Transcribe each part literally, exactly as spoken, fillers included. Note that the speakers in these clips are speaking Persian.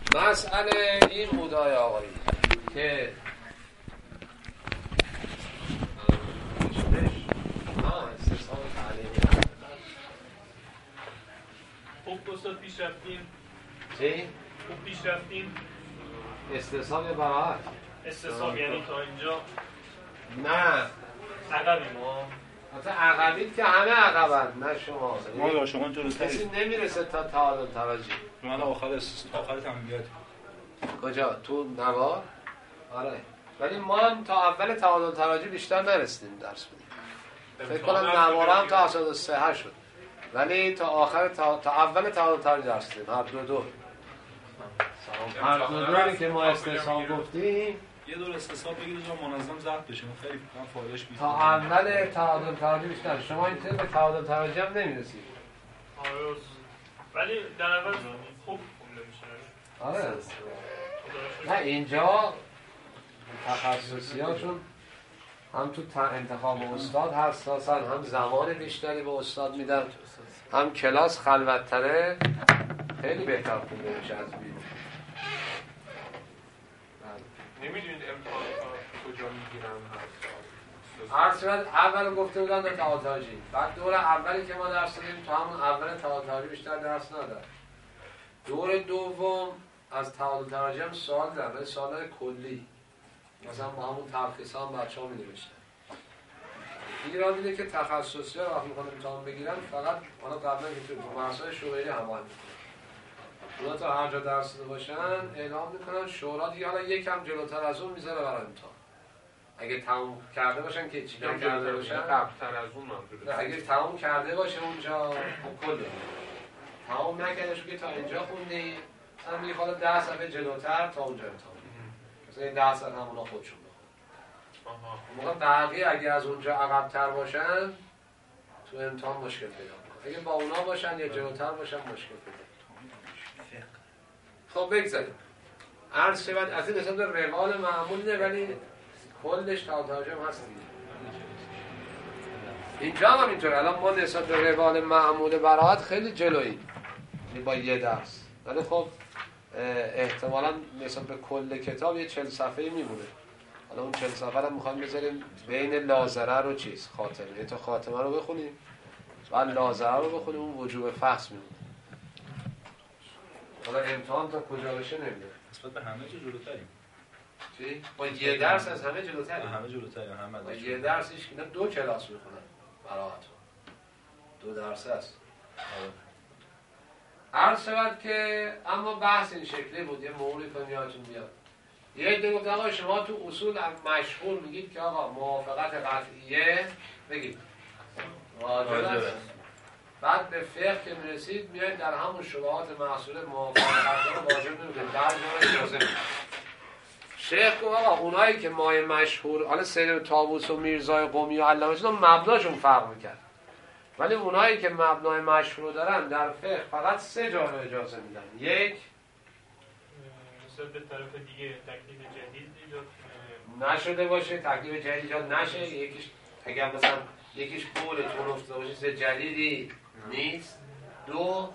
مسئله این بودای آقایی که خوب استاد پیش رفتیم. چی؟ خوب پیش رفتیم. استصحاب یا براعت؟ استصحاب یعنی تا اینجا نه عقبیم ما. حتی عقبید که همه عقبند، نه شما. ما یا شما جلوتری. کسی نمیرسه تا تعادل توجه. من آخر آخر تمرینات. کجا؟ تو نوار؟ آره. ولی ما هم تا اول تعادل توجه بیشتر نرسیدیم درس بدیم. فکر کنم نوار هم تا هشتاد و سه شد. ولی تا آخر تا, تا اول تعادل توجه درس بدیم. هر دو دو. هر دو دوری که ما استصحاب گفتیم یه دور استصحاب بگیرید تا منظم ضبط بشه. خیلی من فایدهش بیشتر. تا اول تعادل توجه بیشتر. شما این طور به تعادل توجه هم نمیرسید. آره. ولی در اول خوب خونده میشه. آره. نه اینجا تخصصی هاشون هم تو انتخاب استاد حساسن، هم زمان بیشتری به استاد میدن، هم کلاس خلوت‌تره، خیلی بهتر خونده میشه از بیرون. نمیدونید امتحان کجا میگیرن؟ عرض شد اول گفته بودن در تعادلاجی، بعد دور اولی که ما درس دادیم تو همون اول تعادلاجی بیشتر درس نداد. دور دوم از تعادل توجه هم سوال دارم، ولی سوالای کلی، مثلا با همون تلخیص هم بچه ها می نوشتن. ایران اینه که تخصصی ها وقتی میخوان امتحان بگیرن فقط اونا قبلا که تو مرسای شورایی هماهنگ میکنن، اونا تا هر جا درس داده باشن اعلام میکنن، شورا دیگه حالا یکم جلوتر از اون میذاره برای امتحان. اگه تموم کرده باشن که چی کرده باشن قبل‌تر از اون منظوره. اگه تموم کرده باشه اونجا خب کله تموم نکردش که تا اینجا خوندی مثلا میگه حالا ده صفحه جلوتر تا اونجا امتحان. مثلا این ده صفحه همونا خودشون بخونن. موقع بقیه اگه از اونجا عقب‌تر باشن تو امتحان مشکل پیدا میکنه. اگه با اونا باشن یا جلوتر باشن مشکل پیدا میکنه. خب بگذاریم. عرض شود از این حساب روال معمول نه، ولی کلش تعادل هم هست دیگه. اینجا هم اینطور. الان ما نسبت به روال معمول براحت خیلی جلویی با یه درس، ولی خب احتمالاً نسبت به کل کتاب یه چهل صفحه‌ای میمونه. حالا اون چهل صفحه رو میخوایم بذاریم بین لازره رو چیز خاتمه، تا خاتمه رو بخونیم بعد لازره رو بخونیم، اون وجوب فحص میمونه. حالا امتحان تا کجا بشه نمیدونم. نسبت به همه چیز جلوتریم. چی؟ با یه درس از همه جلوتریم. همه جلوتریم، همه. با یه درس ایش اینا دو کلاس میخونن. براحت. دو درس است. عرض شود که اما بحث این شکلی بود، یه موردی کنم یادتون بیاد. یه عده گفت آقا شما تو اصول مشهور میگید که آقا موافقت قطعیه بگید واجب است. بعد به فقه که میرسید میاد در همون شبهات محصول موافقت قطعیه رو واجب نمیگید، در جمعه اجازه میگید. شیخ گفت آقا اونایی که مای مشهور، حالا سید طاووس و میرزای قمی و علامه چون مبناشون فرق میکرد، ولی اونایی که مبنای مشهور دارن در فقه فقط سه جا رو اجازه میدن. یک به طرف دیگه تکلیف جدید نشده باشه، تکلیف جدید ایجاد نشه، یکیش اگر مثلا یکیش قول تون افتاده باشه چیز جدیدی نیست. دو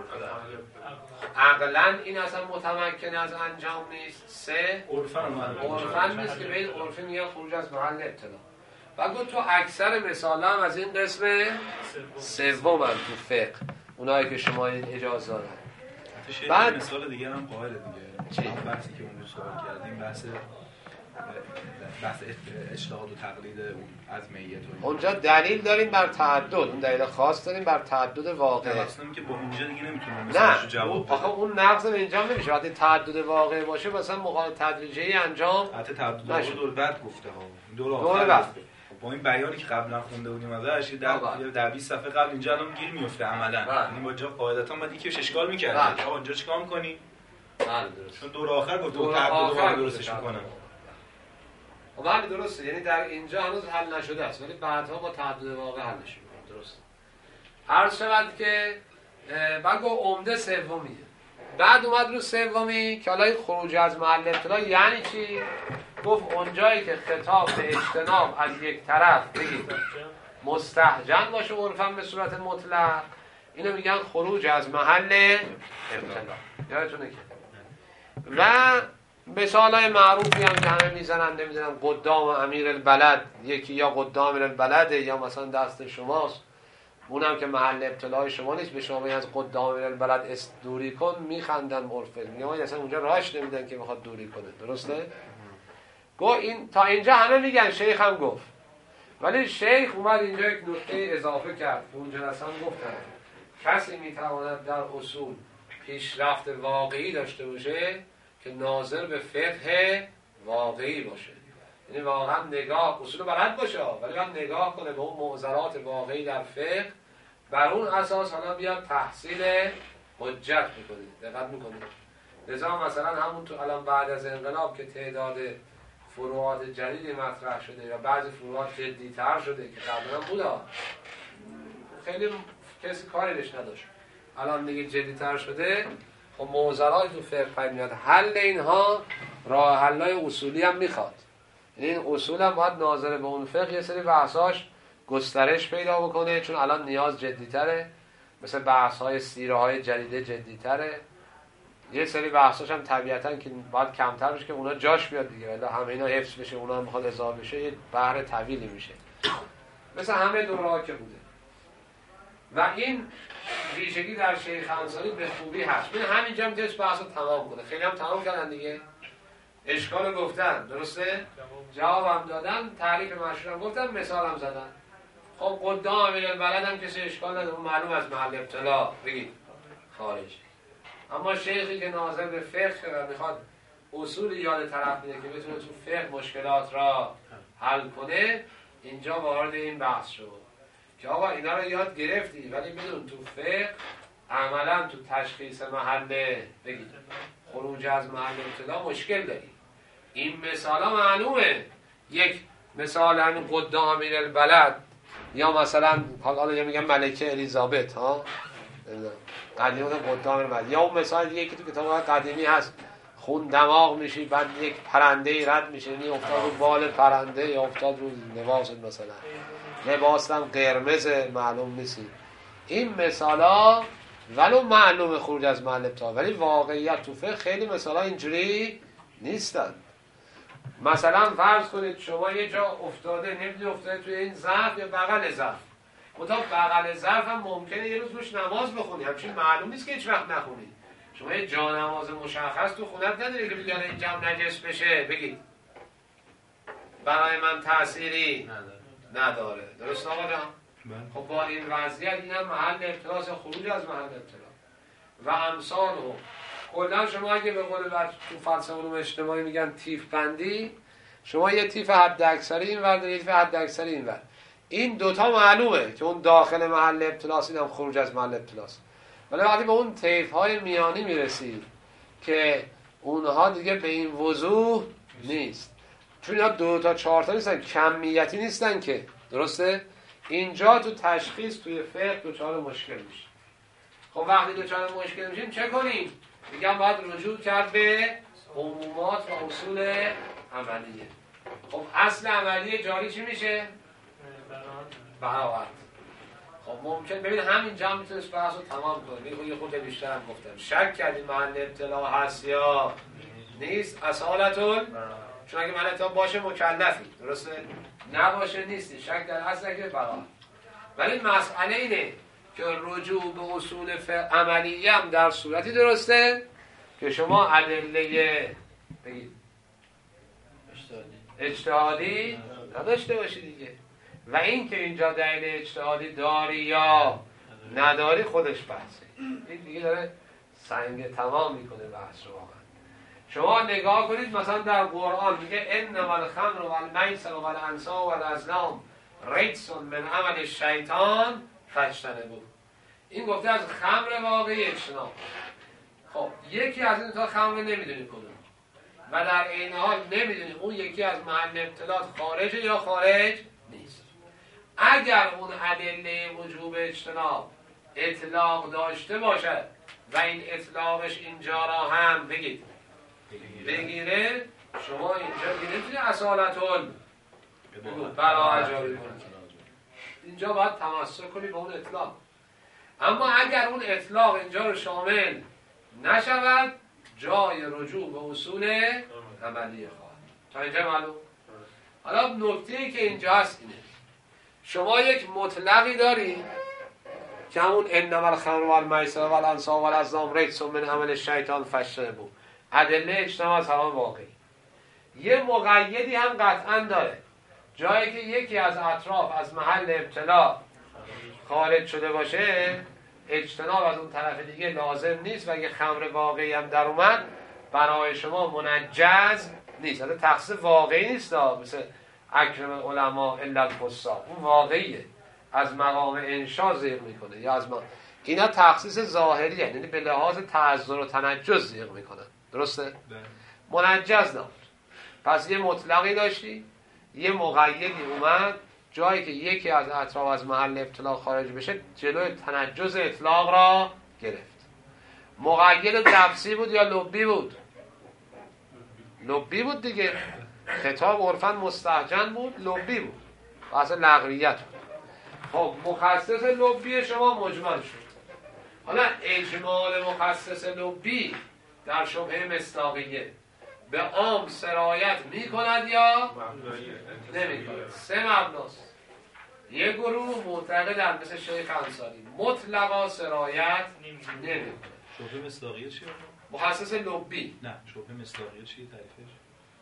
عقلاً این اصلا متمکن از انجام نیست. سه عرفاً نیست که به این عرفی میگن خروج از محل ابتلا. و گفت تو اکثر مثالا هم از این قسم سوم هم تو فقه اونایی که شما این اجازه دارن. بعد مثال دیگه هم قائل دیگه. چی؟ بحثی که اون رو سوال کردیم بحث بحث اجتهاد و تقلید اون از میت. اونجا دلیل داریم بر تعدد، اون دلیل خاص داریم بر تعدد واقع. اصلا که با اونجا دیگه نمیتونم مثلا جواب آخه اون نقض انجام نمیشه. وقتی تعدد واقع باشه مثلا مقابل تدریجی انجام حتی تعدد واقع دور بعد گفته ها. دور آخر با این بیانی که قبلا خونده بودیم ازش در در بیست صفحه قبل اینجا الان گیر میفته عملاً. یعنی با جا قاعدتا بعد یکی رو اشکال می‌کرد. آقا اونجا چیکار می‌کنی؟ بله درست. چون دور آخر گفت دور تعدد درستش می‌کنم. بله درسته، یعنی در اینجا هنوز حل نشده است ولی بعدها با تعدد واقع حلش می‌کنم. درست. عرض شود که بعد گفت عمده سومیه. بعد اومد رو سومی که حالا خروج از محل ابتلا یعنی چی؟ گفت اونجایی که خطاب به اجتناب از یک طرف بگید مستهجن باشه عرفاً به صورت مطلق، اینو میگن خروج از محل ابتلا. یادتونه که و مثال های معروفی هم که همه میزنن، نمیدونم قدام امیر البلد، یکی یا قدام امیر البلده یا مثلا دست شماست، اونم که محل ابتلای شما نیست، به شما از قدام امیر البلد دوری کن، میخندن مرفل، میگن اصلا اونجا راهش نمیدن که میخواد دوری کنه. درسته؟ گو این تا اینجا همه میگن، شیخ هم گفت، ولی شیخ اومد اینجا یک نکته اضافه کرد که اون جلسه هم گفتن کسی میتواند در اصول پیشرفت واقعی داشته باشه که ناظر به فقه واقعی باشه، یعنی واقعا نگاه اصول بلد باشه ولی هم نگاه کنه به اون معضلات واقعی در فقه، بر اون اساس حالا بیاد تحصیل حجت میکنه. دقت میکنه. لذا مثلا همون تو الان بعد از انقلاب که تعداد فروعات جدیدی مطرح شده یا بعضی فروعات جدی‌تر شده که قبلا بودا خیلی کسی کاری بهش نداشت، الان دیگه جدی‌تر شده، خب معضلات تو فقه پیدا میاد، حل اینها راه حل‌های اصولی هم میخواد. یعنی این اصول هم باید ناظر به اون فقه یه سری بحثاش گسترش پیدا بکنه، چون الان نیاز جدی‌تره، مثل بحث‌های سیره‌های جدیده جدی‌تره، یه سری بحثاش هم طبیعتاً که باید کمتر بشه که اونا جاش بیاد دیگه، ولی همه اینا حفظ بشه، اونا هم میخواد اضافه بشه، یه بحر طویلی میشه، مثل همه دوره‌ها که بوده. و این ویژگی در شیخ انصاری به خوبی هست. من همینجا میتونست بحث رو تمام کنه، خیلی هم تمام کردن دیگه، اشکال گفتن، درسته؟ جواب هم دادن، تعریف مشهور هم گفتن، مثال هم زدن. خب قدام امیر البلد هم کسی اشکال نداره، معلوم از محل ابتلا بگید خارج. اما شیخی که ناظر به فقه و میخواد اصول یاد طرف میده که بتونه تو فقه مشکلات را حل کنه، اینجا وارد این بحث شد که آقا اینا رو یاد گرفتی ولی بدون تو فقه عملا تو تشخیص محل بگید خروج از محل ابتلا مشکل داری. این مثالا معلومه، یک مثال همین قدام امیر البلد یا مثلا حالا میگم ملکه الیزابت ها قدیمی قدام البلد، یا اون مثال دیگه که تو کتاب قدیمی هست خون دماغ میشی بعد یک پرنده رد میشه، یعنی افتاد رو بال پرنده یا افتاد رو لباس، مثلا لباس هم قرمز معلوم نیستی. این مثالا ولو معلومه خروج از محل ابتلا، ولی واقعیت تو فقه خیلی مثالا اینجوری نیستن. مثلا فرض کنید شما یه جا افتاده، نمیدونی افتاده توی این ظرف یا بغل ظرف، منتها بغل ظرف هم ممکنه یه روز روش نماز بخونی، همچین معلوم نیست که هیچ وقت نخونی. شما یه جا نماز مشخص تو خونت نداری که بگید این جمع نجس بشه، بگید برای من تأثیری نداره. درست آقا جان؟ خب با این وضعیت این هم محل ابتلاس، خروج از محل ابتلا و امثال هم. کلا شما اگه به قول بچه تو فلسفه علوم اجتماعی میگن تیف بندی، شما یه تیف حد اکثری این ور دارید، یه تیف حد اکثری این ور، این دوتا معلومه که اون داخل محل ابتلاس، این هم خروج از محل ابتلاس. ولی وقتی به اون طیف های میانی میرسید که اونها دیگه به این وضوح نیست، چون اینا دو تا چهار تا نیستن، کمیتی نیستن که، درسته؟ اینجا تو تشخیص توی فقه دوچار مشکل میشه. خب وقتی دوچار مشکل میشیم چه کنیم؟ میگم باید رجوع کرد به عمومات و اصول عملیه. خب اصل عملیه جاری چی میشه؟ براعت. خب ممکن ببین همینجا هم میتونست بحث رو تمام کنه، یه خود بیشتر هم گفتم شک کردیم محل ابتلا هست یا نیست، اصالتون چون اگه محل ابتلا باشه مکلفی، درسته؟ نباشه نیستی، شک در اصل که براعت. ولی مسئله اینه که رجوع به اصول عملیه هم در صورتی درسته که شما ادله بگید اجتهادی نداشته باشی دیگه، و این که اینجا دلیل اجتهادی داری یا نداری خودش بحثه. این دیگه داره سنگ تمام میکنه بحث رو. واقعا شما نگاه کنید مثلا در قرآن میگه انما الخمر والمیسر والانصاب والازلام رجس من عمل الشیطان فاجتنبوه. این گفته از خمر واقعی اجتناب. خب یکی از این تا خمر نمیدونی کدوم و در این حال نمیدونی اون یکی از محل ابتلات خارجه یا خارج نیست. اگر اون ادله وجوب اجتناب اطلاق داشته باشد و این اطلاقش اینجا را هم بگید بگیره، شما اینجا دیگه نمیتونی اصالتون برا اجاری کنید، اینجا باید تمسک کنی به اون اطلاق. اما اگر اون اطلاق اینجا رو شامل نشود، جای رجوع به اصول عملی خواهد. تا اینجا معلوم؟ حالا نکته‌ای که اینجا هست اینه، شما یک مطلقی داری که همون انما الخمر والمیسر والانصاب والازلام رجس من عمل شیطان فاجتنبوه، ادله اجتماع از حرام واقعی. یه مقیدی هم قطعا داره، جایی که یکی از اطراف از محل ابتلا خارج شده باشه اجتناب از اون طرف دیگه لازم نیست و اگه خمر واقعی هم در اومد برای شما منجز نیست. حتی تخصیص واقعی نیست مثل اکرم علما الا الفساق، اون واقعیه، از مقام انشا زیغ میکنه یا از ما اینا تخصیص ظاهری، یعنی به لحاظ تعذر و تنجز زیغ میکنه. درسته؟ منجز نبود. پس یه مطلقی داشتی، یه مقیدی اومد جایی که یکی از اطراف از محل ابتلا خارج بشه جلوی تنجز اطلاق را گرفت. مقید لفظی بود یا لبی بود؟ لبی بود دیگه. خطاب عرفاً مستهجن بود، لبی بود، اصلا لغویت بود. خب مخصص لبی شما مجمل شد. حالا اجمال مخصص لبی در شبهه مصداقیه به عام سرایت می کند یا نمی کند؟ سه مبناست. یک گروه معتقدن مثل شیخ انصاری مطلقا سرایت نمی کند. شبهه مصداقیه چیه؟ مخصص لبی. نه شبهه مصداقیه چیه تعریفش؟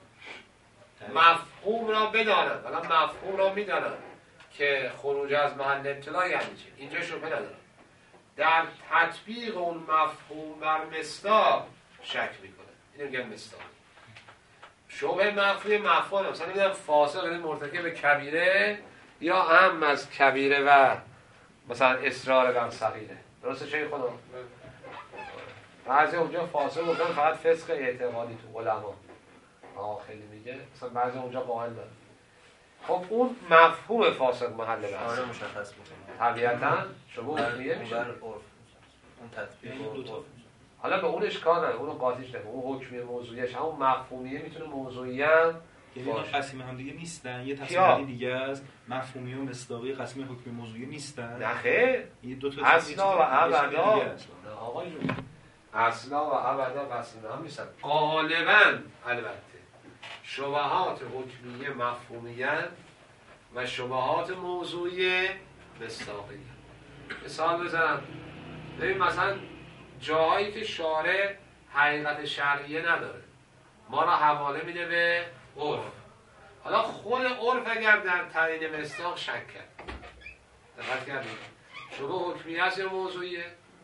مفهوم را بدانند، حالا مفهوم را میدانند که خروج از محل ابتلا یعنی چی. اینجا شبهه ندارم. در تطبیق اون مفهوم بر مصداق شک میکنه. اینو میگن مصداق. شبهه مفهوم مفهوم مثلا میگن فاسق یعنی مرتکب کبیره یا هم از کبیره و مثلا اصرار بر صغیره. درسته چه خدا؟ بعضی اونجا فاسق گفتن فقط فسق اعتقادی تو علما. آه خیلی میگه مثلا بعضی اونجا قائل داره. خب اون مفهوم فاسق محل بحث آره مشخص میکنه طبیعتاً شما حکمیه میشه بر عرف اون تطبیق دو تا. حالا به اون اشکال نداره، اونو قاطیش نکنه، اون حکمیه موضوعیش همون مفهومیه میتونه موضوعی هم یعنی قسیم هم دیگه نیستن، یه کیا؟ تصمیمی دیگه است. مفهومی و مصداقی قسیم حکمی موضوعی نیستن. نه خیر، این دو تا اصلا و ابدا نه آقای جون اصلا و ابدا قسیم هم نیستن. غالبا البته شبهات حکمیه مفهومیه و شبهات موضوعی مصداقیه. مثال بزنم، ببین مثلا جاهایی که شارع حقیقت شرعیه نداره ما را حواله میده به عرف. حالا خود عرف اگر در تعیین مصداق شک کرد، دقت کردید شبه حکمیه است یا موضوعیه؟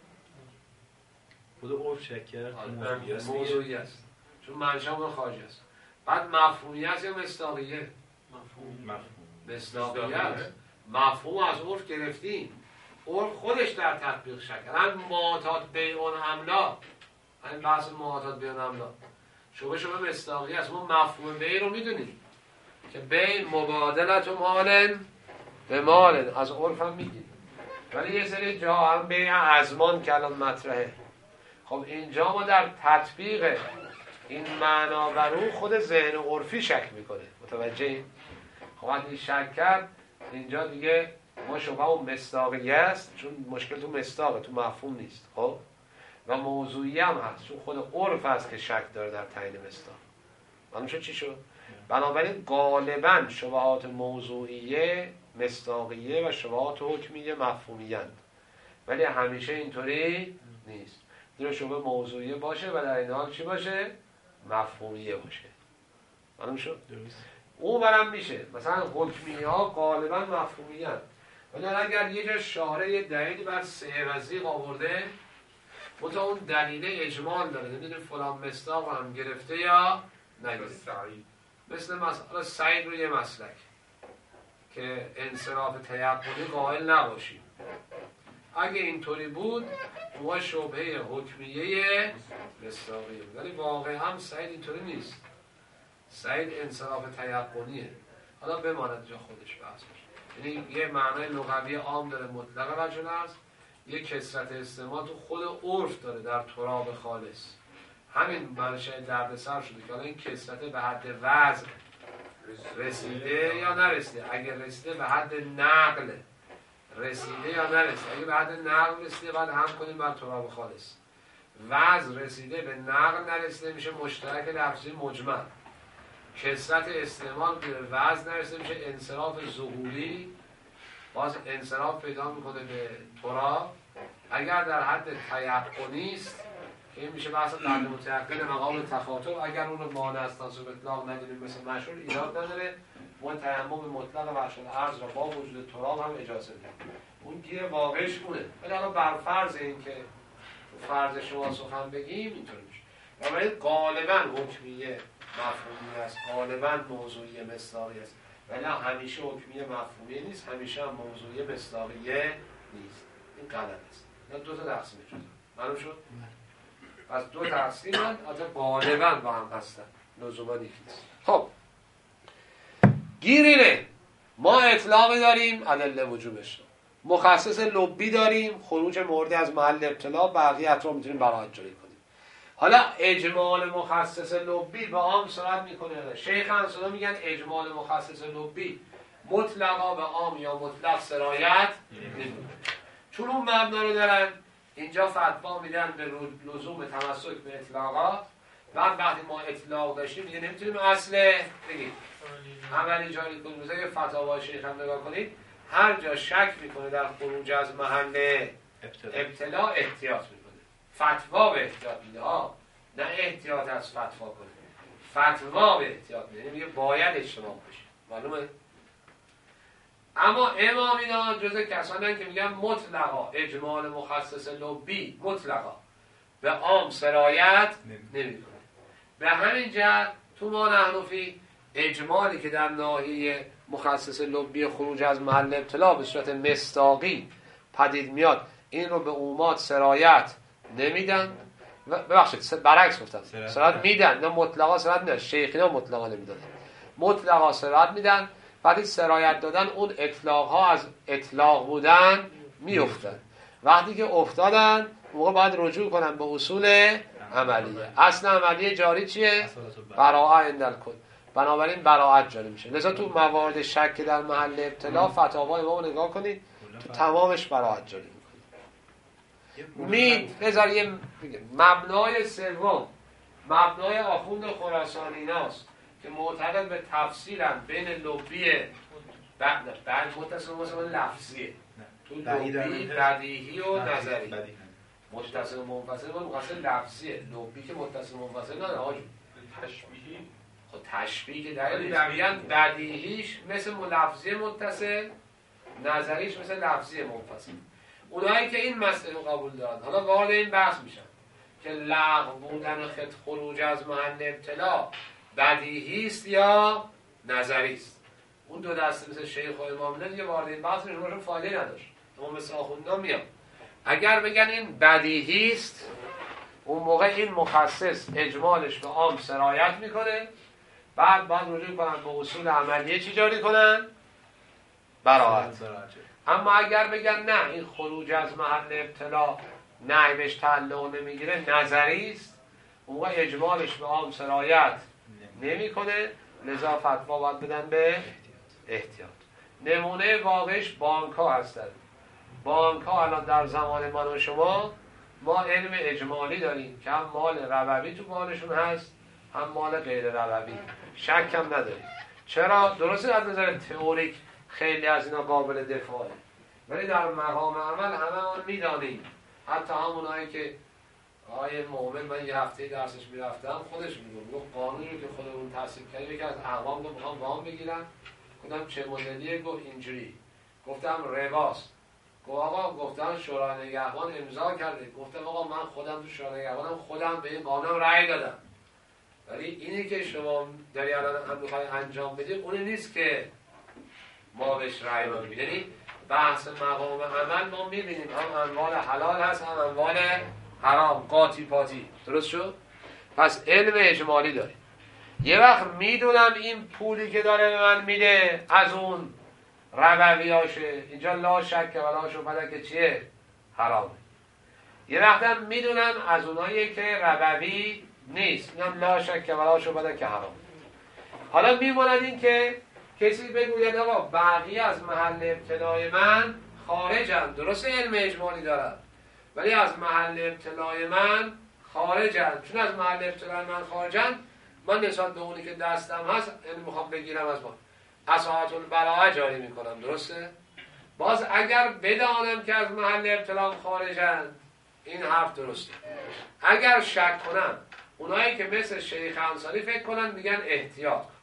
خود عرف شک کرد موضوعی است چون منشأ اون خارجی است. بعد مفهومی است یا مصداقیه؟ مفهوم. مصداقیه است. مفهوم از عرف گرفتیم، عرف خودش در تطبیق شک کرد. هم معتاد بیعون املا، همین بحث معتاد بیعون املا شبه شبه مصداقیه است. ما مفهوم بیع رو میدونیم که بیع مبادلت و مال به مال از عرف هم میگیم، ولی یه سری جا هم بیع ازمان که الان مطرحه. خب اینجا ما در تطبیق این معنا بر او خود ذهن عرفی شک میکنه. متوجه؟ خب وقتی شک کرد اینجا دیگه ما شبه اون مصداقیه است، چون مشکل تو مصداقه، تو مفهوم نیست. خب و موضوعی هم هست چون خود عرف هست که شک داره در تعیین مصداق. معلوم شد چی شد؟ بنابراین غالبا شبهات موضوعیه مصداقیه و شبهات حکمیه مفهومیه، ولی همیشه اینطوری نیست. در شبه موضوعیه باشه و در این حال چی باشه؟ مفهومیه باشه. معلوم شد؟ درست. اون برم میشه مثلا حکمیه ها غالبا مفهومیه هست، ولی اگر یه جا شارع دلیلی بر سه وزیق آورده منتها اون دلیل اجمال داره، نمیدونه فلان مصداق هم گرفته یا نگرفته. مثل مثلا سعید روی مسلک که انصراف تیقنی قائل نباشیم. اگه اینطوری بود ما شبهه حکمیه مصداقیه، ولی واقعا هم سعید اینطوری نیست. سعید انصراف تیقنیه. حالا بماند جا خودش بحث باشه. یعنی یه معنای لغوی عام داره مطلق رجل است، یه کثرت استعمال تو خود عرف داره در تراب خالص. همین منشأ دردسر شده که حالا این کثرت به حد وضع رسیده یا نرسیده. اگر رسیده به حد نقل رسیده یا نرسیده. اگه به حد نقل رسیده بعد هم کنیم بر تراب خالص. وضع رسیده به نقل نرسیده میشه مشترک لفظی مجمل. کثرت استعمال به وضع نرسیده میشه انصراف ظهوری، باز انصراف پیدا میکنه به ترا. اگر در حد تیقنی است که این میشه بحث قدر متیقن مقام تخاطب، اگر اون رو مانع از تناسب اطلاق ندونیم مثل مشهور ایراد نداره، ما تیمم مطلق وحشت عرض را با وجود تراب هم اجازه میدیم. اون گیر واقعش اونه. ولی حالا بر فرض این که فرض شما سخن بگیم اینطوری میشه. بنابراین غالبا حکمیه مفهومی است، غالبا موضوعی مصداقی است، ولی همیشه حکمیه مفهومی نیست، همیشه هم موضوعی مصداقیه نیست. این غلط است. یا دو تا تقسیم شد. معلوم شد؟ پس دو تقسیم هم البته غالبا با هم هستن، لزوما یکی نیست. خب گیر اینه ما اطلاقی داریم ادله وجوبش، مخصص لبی داریم خروج موردی از محل ابتلا، بقیه‌ات رو میتونیم براحت جاری کنیم. حالا اجمال مخصص لبی به عام صورت میکنه. شیخ انصاری میگن اجمال مخصص لبی مطلقا به عام یا مطلق سرایت نمیکنه. چون اون مبنا رو دارن اینجا فتوا میدن به لزوم تمسک به اطلاقات. بعد وقتی ما اطلاق داشتیم دیگه نمیتونیم اصل بگیم عملی جاری کنیم. مثلا یه فتاوای شیخ هم نگاه کنید، هر جا شک میکنه در خروج از محل ابتلا احتیاط میکنه. فتوا به احتیاط میده ها، نه احتیاط از فتوا کنه. فتوا به احتیاط میده، میگه باید اجتناب بشه. معلومه؟ اما امامینا جزء کسانی که میگن مطلقا اجمال مخصص لبی مطلقا به عام سرایت نمیکنه. به همین جهت تو ما نحنفی اجمالی که در ناحیه مخصص لبی خروج از محل ابتلا به صورت مصداقی پدید میاد، این رو به عمومات سرایت نمیدن. ببخشید برعکس گفتم، سرایت میدن، نه مطلقا سرایت میدن. شیخینا مطلقا نمیدن، مطلقا سرایت میدن. وقتی سرایت دادن اون اطلاق ها از اطلاق بودن میافتن. وقتی که افتادن موقع باید رجوع کنن به اصول عملیه. اصل عملیه جاری چیه؟ براءت عند کل. بنابراین براءت جاری میشه. لذا تو موارد شک در محل ابتلا فتاوای ما رو نگاه کنید، تو تمامش براءت جاری میکنه. مید بذار یه مبنای سوم، مبنای آخوند خراسانی ناست که معتقد به تفصیلن بین لبی بعد بعد متصل مثلا لفظیه تو لبی بدیهی و نظری. متصل و منفصل و متصل لفظیه. لبی که متصل منفصل نداره آجو تشبیهی. خب تشبیه که در میگن بدیهیش مثل لفظی متصل، نظریش مثل لفظی منفصل. اونایی که این مسئله رو قبول دارن حالا وارد این بحث میشن که لغو بودن خط خروج از محل ابتلا بدیهی است یا نظری است. اون دو دسته مثل شیخ و امام دیگه وارد این بحث نمیشن، فایده نداشت. اما مثل آخوندان میاد اگر بگن این بدیهی است، اون موقع این مخصص اجمالش به عام سرایت میکنه. بعد بعد رجوع کنن به اصول عملیه چی جاری کنن؟ براءت. اما اگر بگن نه این خروج از محل ابتلا نه بهش تعلق نمیگیره، نظری است، اون موقع اجمالش به عام سرایت نمیکنه. لذا فتوا باید بدن به احتیاط. نمونه واقعش بانک ها هستن. بانک ها الان در زمان من و شما ما علم اجمالی داریم که هم مال ربوی تو مالشون هست هم مال غیر ربوی، شک هم نداریم. چرا؟ درسته از نظر تئوریک خیلی از اینا قابل دفاعه، ولی در مقام عمل همه آن میدانیم. حتی همونایی که آیه مومن من یه هفته درسش میرفتم خودش میگم گفت قانونی رو که خودمون تصدیق کردیم یکی از اقوام گفت میخوام وام بگیرن. گفتم چه مدلیه؟ گفت اینجوری. گفتم رباست. گفت آقا گفتن شورای نگهبان امضا کرده. گفتم آقا من خودم تو شورای نگهبانم خودم به این قانون رأی دادم، ولی اینی که شما داری الان میخوای انجام بدید اون نیست که ما بهش رأی بدیم. یعنی بحث مقام عمل ما میبینیم هم اموال حلال هست هم اموال حرام، قاطی پاتی. درست شد؟ پس علم اجمالی داریم. یه وقت میدونم این پولی که داره به من میده از اون ربویاشه، اینجا لا شک ولا شبهه که چیه؟ حرامه. یه وقت هم میدونم از اونایی که ربوی نیست، میگم لا شک ولا شبهه که حرامه. حالا میموند این که کسی بگوید آقا بقیه از محل ابتلای من خارجن، درست علم اجمالی دارن ولی از محل ابتلای من خارجن، چون از محل ابتلای من خارجن، من نسبت به اونی که دستم هست یعنی میخوام بگیرم از ما اساعت البراءه جاری میکنم. درسته؟ باز اگر بدانم که از محل ابتلا خارجن، این حرف درسته. اگر شک کنم، اونایی که مثل شیخ انصاری فکر کنن میگن احتیاط کن،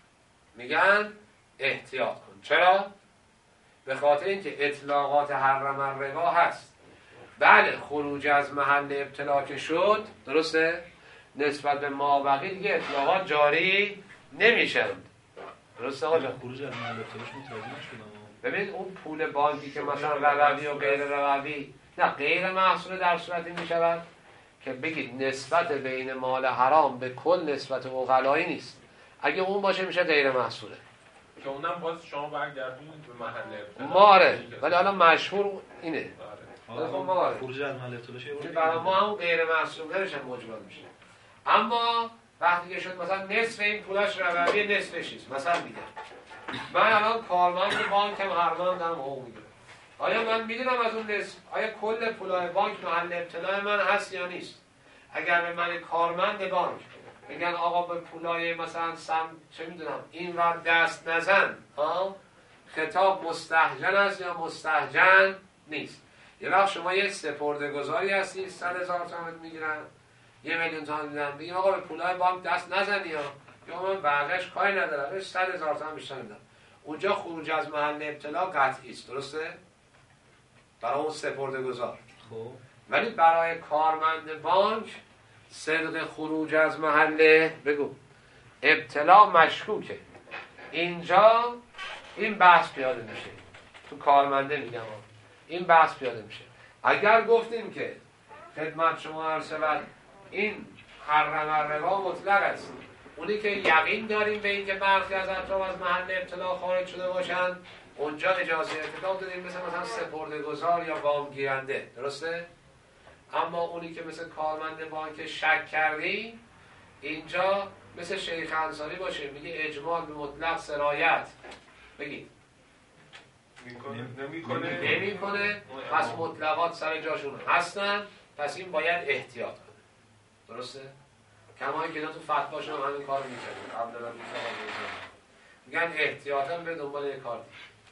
میگن احتیاط کن. چرا؟ به خاطر اینکه اطلاقات حرم الربا هست. بله خروج از محل ابتلا که شد، درسته؟ نسبت به مابقی دیگه اطلاقات جاری نمیشن. درسته آقا جان؟ خروج از محل ابتلاش متوجه نشدم. ببین اون پول بانکی که مثلا روی و غیر روی، نه غیر محصول در صورتی میشود که بگید نسبت بین مال حرام به کل نسبت عقلایی نیست. اگه اون باشه میشه غیر محصوله که اونم باز شما برگردونید به محل ابتلا. ماره، ولی حالا مشهور اینه. آره. خب ماره. خروج از محل ابتلاش یه برای ما هم غیر محصول نمیشه مجمل میشه. اما وقتی که شد مثلا نصف این پولاش روی نصفش نیست، مثلا میگم من الان کارمند بانکم هر ماه دارم حقوق میگیرم، آیا من میدونم از اون نصف آیا کل پولای بانک محل ابتلای من هست یا نیست؟ اگر به من کارمند بانک بگن آقا به پولای مثلا سم چه میدونم این ور دست نزن، ها خطاب مستهجن است یا مستهجن نیست. یه وقت شما یک سپرده‌گذاری هستی صد هزار تومان میگیرن، یه میلیون تومان میدن، بگیم آقا به پولای بانک دست نزنی یا یا من بقیش کاری ندارم، بهش صد هزار تومان بیشتر میدم. اونجا خروج از محل ابتلا قطعی است. درسته؟ برای اون سپرده‌گذار. خب ولی برای کارمند بانک صدق خروج از محل بگو ابتلا مشکوکه. اینجا این بحث پیاده میشه، تو کارمنده میگم این بحث پیاده میشه. اگر گفتیم که خدمت شما عرض شود این حرم الربا مطلق است، اونی که یقین داریم به این که برخی از اطراف از محل ابتلا خارج شده باشن، اونجا اجازه ارتکاب دادیم، مثل مثلا سپرده‌گذار یا وام گیرنده. درسته؟ اما اونی که مثل کارمند بانک شک کردی، اینجا مثل شیخ انصاری باشه میگه اجمال به مطلق سرایت، بگید نمیکنه نمیکنه، پس مطلقات سر جاشون هستن، پس این باید احتیاط کنه. درسته؟ کما اینکه اینا تو فتواشون هم همین کارو میکنن، قبلا هم میگن احتیاطاً به دنبال یک کار،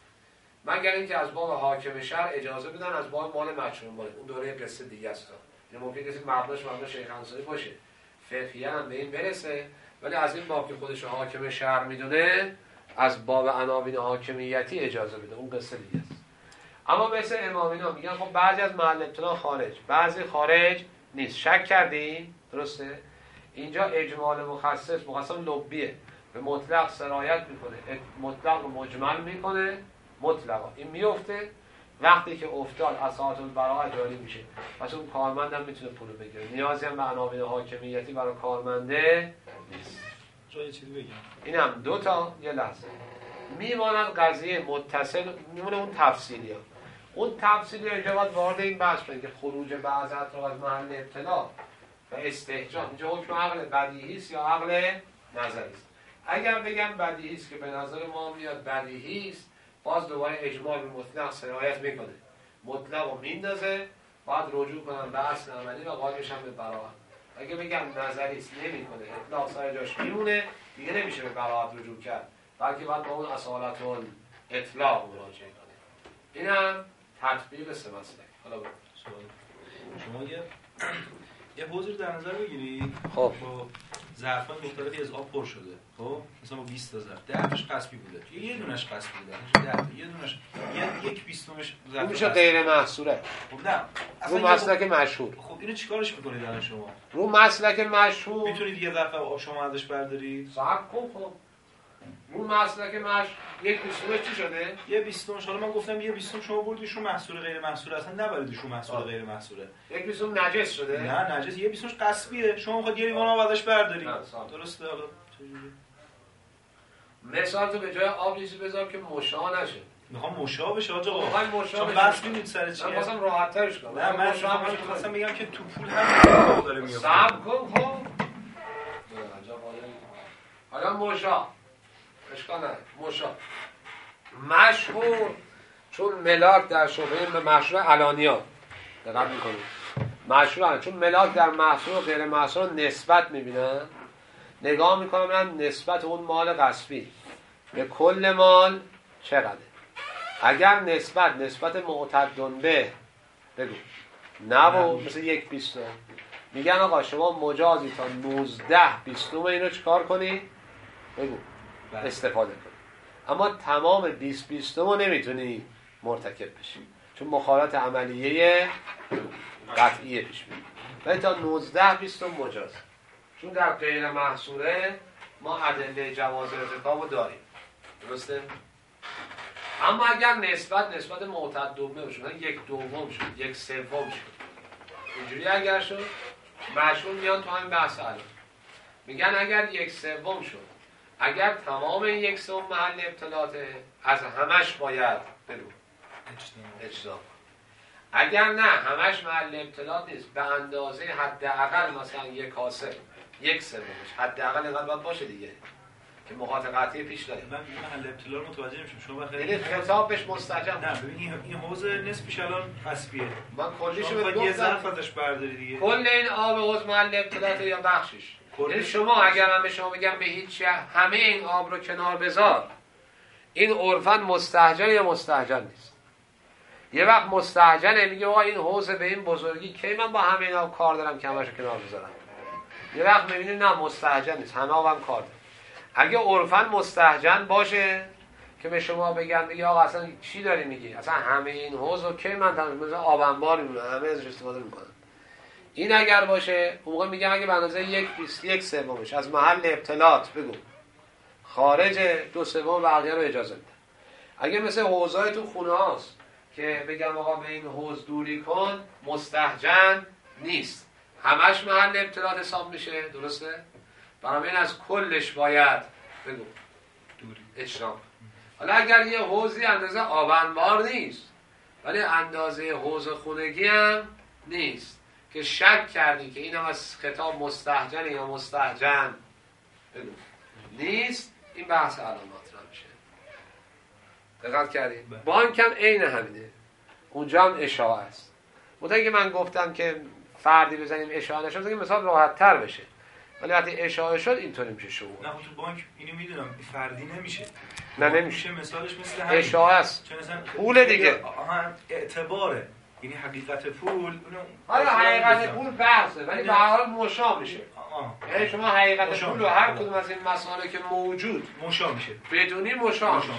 مگر اینکه از باب حاکم شرع اجازه بدن از باب مال مجهول باشه. اون دوره قصه دیگه است. یعنی ممکن کسی مبناش مبنا شیخ انصاری باشه، فقهیاً هم به این برسه، ولی از این باب که خودش حاکم شرع میدونه از باب عناوین حاکمیتی اجازه بده، اون قصه دیگه است. اما مثل امامینا میگن خب بعضی از محل ابتلا خارج، بعضی خارج نیست. شک کردین؟ درسته؟ اینجا اجمال مخصص مخصص لبیه، به مطلق سرایت میکنه، مطلق رو مجمل میکنه، مطلقا این میفته. وقتی که افتاد اساعت البراءه جاری میشه، پس اون کارمند هم میتونه پولو بگیره، نیازی هم به عناوین حاکمیتی برای کارمنده نیست. جای چیزی بگم اینم دو تا یه لحظه میماند قضیه متصل، میمونه اون تفصیلی ها. اون تفصیلی ها اینجا باید وارد این بحث بگه که خروج بعض اطراف از محل ابتلا و استحجام اینجا حکم عقل بدیهی است یا عقل نظری است. اگر بگم بدیهی است که به نظر ما میاد بدیهی است، باز دوباره اجمال به مطلق سرایت میکنه، مطلق رو میندازه، باید رجوع کنم به اصل عملی و قائلش هم به براءت. اگه بگم نظری است نمیکنه، اطلاق سر جاش میمونه، دیگه نمیشه به براءت رجوع کرد، بلکه باید با اون اصالت اطلاق مراجعه کنه. این هم تطبیق سه مسئله. حالا برو سوال شما یه یه حوضی رو در نظر بگیرید، خب با ظرفان مختلفی از آب پر شده، خب مثلا با بیست تا ظرف، ده تاش قصبی بوده، یه دونش قصبی بوده، ده تا، یه دونش یه یک بیستمش ظرف میشه غیر محصوره. خب نه رو مسلک مشهور. خب اینو چیکارش میکنید الان شما؟ رو مسلک مشهور میتونید یه ظرف آب شما ازش بردارید؟ صاحب کن. خب رو مسلک مشهور یک بیستمش چی شده؟ یه بیستمش، حالا من گفتم یه بیستم شما بردیش رو محصول غیر محصول، اصلا نبریدش رو محصول غیر محصوله. یک بیستم نجس شده؟ نه نجس، یه بیستمش قصبیه، شما میخواد یه لیوان آب ازش بردارید. درسته؟ حالا چجوری؟ مثال تو به جای آب چیزی بذار که مشا نشه. میخوام مشا بشه آقا. میخوام مشا بشه. بس میدید سر چیه؟ من مثلا راحت ترش کنم. نه من مثلا میگم که تو پول هم داره میاد. صبر کن خب. حالا مشا اشکال نداره. مشا مشهور، چون ملاک در شبهه مشروع علانیا دقت میکنید، مشهورن، چون ملاک در محصول و غیر محصول رو نسبت میبینن، نگاه میکنن ببینن نسبت اون مال غصبی به کل مال چقدره. اگر نسبت نسبت معتدن به بگو نبود، مثل یک بیستم، میگن آقا شما مجازی تا نوزده بیستم اینو چکار کنی؟ بگو استفاده کنی. اما تمام بیست بیستم رو نمیتونی مرتکب بشی، چون مخالفت عملیه قطعیه پیش میاد. ولی تا نوزده بیستم مجاز، چون در غیر محصوله ما ادله جواز ارتکاب رو داریم، درسته؟ اما اگر نسبت نسبت معتدن بشه، یک دوم شد، یک سوم شد، اینجوری اگر شد، مشهور میان تو همین بحث الان میگن اگر یک سوم شد، اگر تمام این یک سوم محل ابتلاته، از همش باید بگو اجزا. اگر نه همش محل ابتلات نیست، به اندازه حداقل مثلا یک کاسه یک سومش حداقل اینقدر باید باشه دیگه که مقاطع قطعی پیش داریم. من محل ابتلا رو متوجه میشم. شما بخیر یعنی خطاب بهش مستجاب. نه ببین این حوض نصفش الان قصبیه، من کلیشو بهت گفتم. یه ظرف گفتم ازش برداری دیگه. کل این آب حوض محل ابتلاته یا بخشش. یعنی شما اگر من به شما بگم به هیچ همه این آب رو کنار بذار، این عرفاً مستهجن یا مستهجن نیست. یه وقت مستهجنه، میگه آقا این حوض به این بزرگی کی من با همه اینا کار دارم که همشو کنار بذارم. یه وقت میبینید نه مستهجن نیست، همه آبم کار داره. اگه عرفاً مستهجن باشه که به شما بگم بگی آقا اصلا چی داری میگی، اصلا همه این حوض رو کی من تمام مثلا آب انبار میمونه، همه ازش استفاده میکنن، این اگر باشه اون موقع میگم اگه به اندازه یک بیست یک سومش از محل ابتلات بگو خارج، دو سوم بقیه رو اجازه میده. اگه مثل حوضای تو خونه هاست که بگم آقا به این حوض دوری کن، مستهجن نیست، همش محل ابتلات حساب میشه، درسته؟ بنابراین از کلش باید بگو دوری اجرام. حالا اگر یه حوضی اندازه آب انبار نیست ولی اندازه حوض خونگی هم نیست که شک کردی که این هم از خطاب مستهجن یا مستهجن بگو نیست، این بحث علامات را میشه. دقت کردید؟ بانک هم عین همینه، اونجا هم اشاعه است. بوده که من گفتم که فردی بزنیم اشاعه نشد که مثال راحت تر بشه، ولی وقتی اشاعه شد اینطوری میشه شعور. نه تو بانک اینو میدونم فردی نمیشه. نه نمیشه، مثالش مثل همین اشاعه است، پول دیگه. آها اعتباره، یعنی حقیقت پول. حالا حقیقت پول بحثه ولی به هر حال مشا میشه. یعنی شما حقیقت پول رو هر کدوم از این مسائل که موجود مشا میشه، بدونی مشا میشه.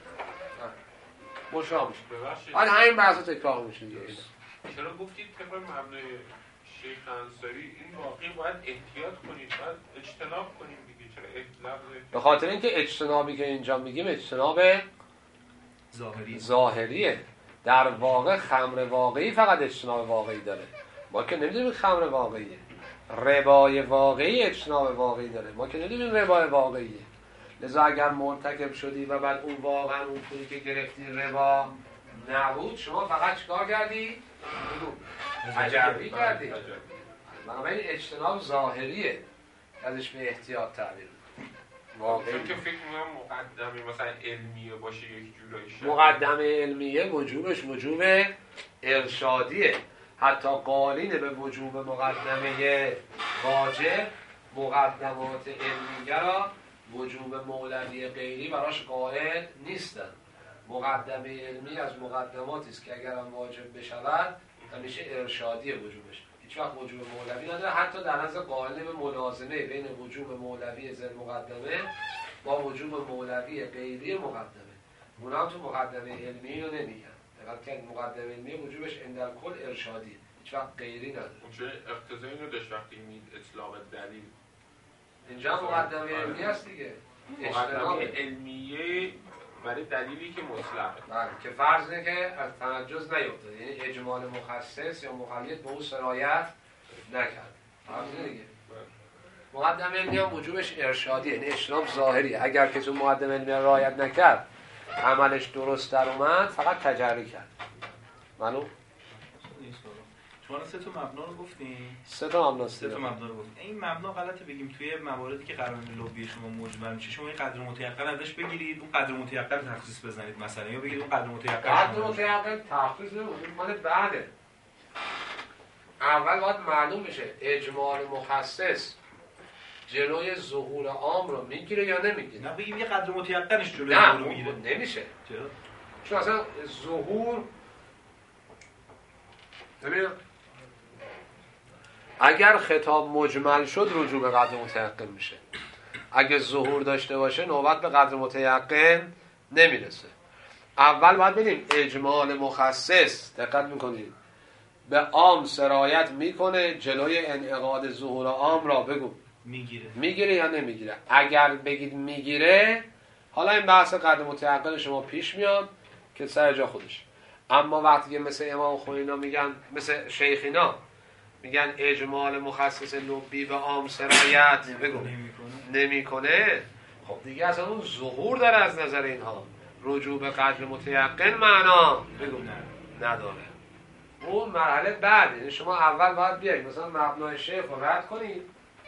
مشا میشه. حالا همین بحثا تکرار میشه دیگه. چرا گفتید طبق مبنای شیخ انصاری این واقعی باید احتیاط کنید، باید اجتناب کنید دیگه؟ چرا اطلاق؟ به خاطر اینکه اجتنابی که اینجا میگیم اجتناب ظاهری ظاهریه. در واقع خمر واقعی فقط اجتناب واقعی داره. ما که نمیدونیم خمر واقعیه. ربای واقعی اجتناب واقعی داره. ما که نمیدونیم ربای واقعیه. لذا اگر مرتکب شدی و بعد اون واقعا اون پولی که گرفتی ربا نبود، شما فقط چیکار کردی؟ تجربی کردی. بنابراین اجتناب ظاهریه، ازش به احتیاط تعبیر واقعی. چون که فکر می‌کنم مقدمه مثلا علمیه باشه یک جورایی شد. مقدمه علمیه وجوبش وجوب ارشادیه. حتی قالین به وجوب مقدمه واجب، مقدمات علمیه را وجوب مولوی غیری براش قائل نیستن. مقدمه علمی از مقدماتی است که اگر هم واجب بشود همیشه ارشادی وجوبش، هیچ وقت وجوب مولوی نداره. حتی در نظر قائل به ملازمه بین وجوب مولوی ذل مقدمه با وجوب مولوی غیری مقدمه، اونا هم تو مقدمه علمی رو نمیگن. دقت کنید مقدمه علمی وجوبش اندر کل ارشادی، هیچ وقت غیری نداره. چه اقتضایی رو داشت وقتی می اطلاق دلیل اینجا مقدمه علمی هست دیگه، مقدمه علمیه برای دلیلی که مطلقه. بله، که فرض اینه که از تنجز نیفتاد، یعنی اجمال مخصص یا مقید به او سرایت نکرد. فرض اینه دیگه. مقدمه علمی هم وجوبش ارشادی، یعنی اجتناب ظاهری. اگر کسی مقدمه علمی رعایت نکرد، عملش درست در اومد، فقط تجری کرد. معلوم؟ شما سه تا مبنا رو گفتین. سه تا مبنا سه تا مبنا رو گفتین. این مبنا غلطه بگیم توی مواردی که قرار لوبی شما مجمل میشه، شما این قدر متيقن ازش بگیرید، اون قدر متيقن تخصیص بزنید مثلا، یا بگید اون قدر متيقن. قدر متيقن تخصیص نمیشه، مال بعده. اول باید معلوم بشه اجمال مخصص جلوی ظهور عام رو میگیره یا نمیگیره. نه بگیم یه قدر متیقنش جلوی نه ظهور رو میگیره. نمیشه. چرا؟ چون اصلا ظهور ببین اگر خطاب مجمل شد رجوع به قدر متیقن میشه. اگه ظهور داشته باشه نوبت به قدر متیقن نمیرسه. اول باید ببینیم اجمال مخصص دقت میکنید به عام سرایت میکنه جلوی انعقاد ظهور عام را بگو میگیره میگیره یا نمیگیره. اگر بگید میگیره حالا این بحث قدر متیقن شما پیش میاد که سر جا خودش. اما وقتی که مثل امام خمینی میگن مثل شیخینا میگن اجمال مخصص لبی به عام سرایت بگو نمیکنه، خب دیگه اصلا اون ظهور داره از نظر اینها، رجوع به قدر متیقن معنا بگو نداره. اون مرحله بعد، یعنی شما اول باید بیایید مثلا مبنای شیخ رو رد کنید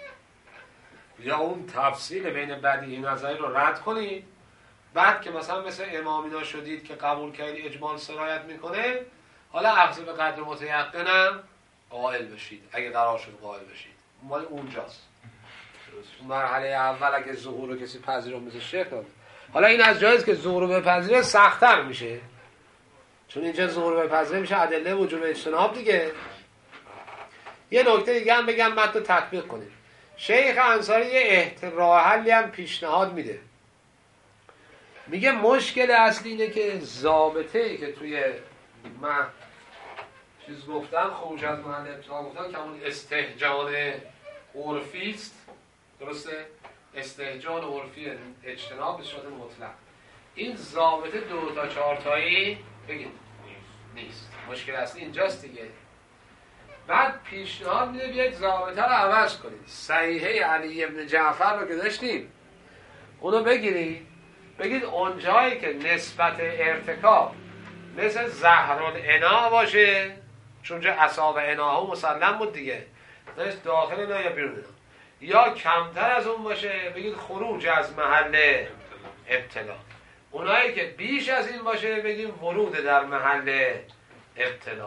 یا اون تفصیل بین بدیهی نظری رو رد کنید، بعد که مثلا مثل امامینا شدید که قبول کردید اجمال سرایت میکنه، حالا اخذ به قدر متیقنم قائل بشید اگه قرار شد قائل بشید. مال اونجاست. مرحله اول اگه ظهور رو کسی پذیره مثل شیخ داد. حالا این از جاییست که ظهور رو بپذیره سخت‌تر میشه، چون اینجا ظهور رو بپذیره میشه ادله وجوب اجتناب دیگه. یه نکته دیگه هم بگم بعد تو تطبیق کنید. شیخ انصاری یه احت... راه حلی هم پیشنهاد میده، میگه مشکل اصلی اینه که ضابطه‌ای که توی من چیز گفتن خروج از محل ابتلا گفتن که همون استهجان عرفی است، درسته؟ استهجان عرفی اجتناب به صورت مطلق، این ضابطه دو تا چهار تایی بگید نیست. مشکل اصلی اینجاست دیگه. بعد پیشنهاد میده بیاید ضابطه رو عوض کنید. صحیحه علی ابن جعفر رو که داشتیم اونو بگیرید، بگید اونجایی که نسبت ارتکاب مثل زهرالعنا باشه، چون جا اصاب عناها مسلم بود دیگه، داشت داخل اینا یا بیرون اینا، یا کمتر از اون باشه بگید خروج از محل ابتلا. اونایی که بیش از این باشه بگیم ورود در محل ابتلا.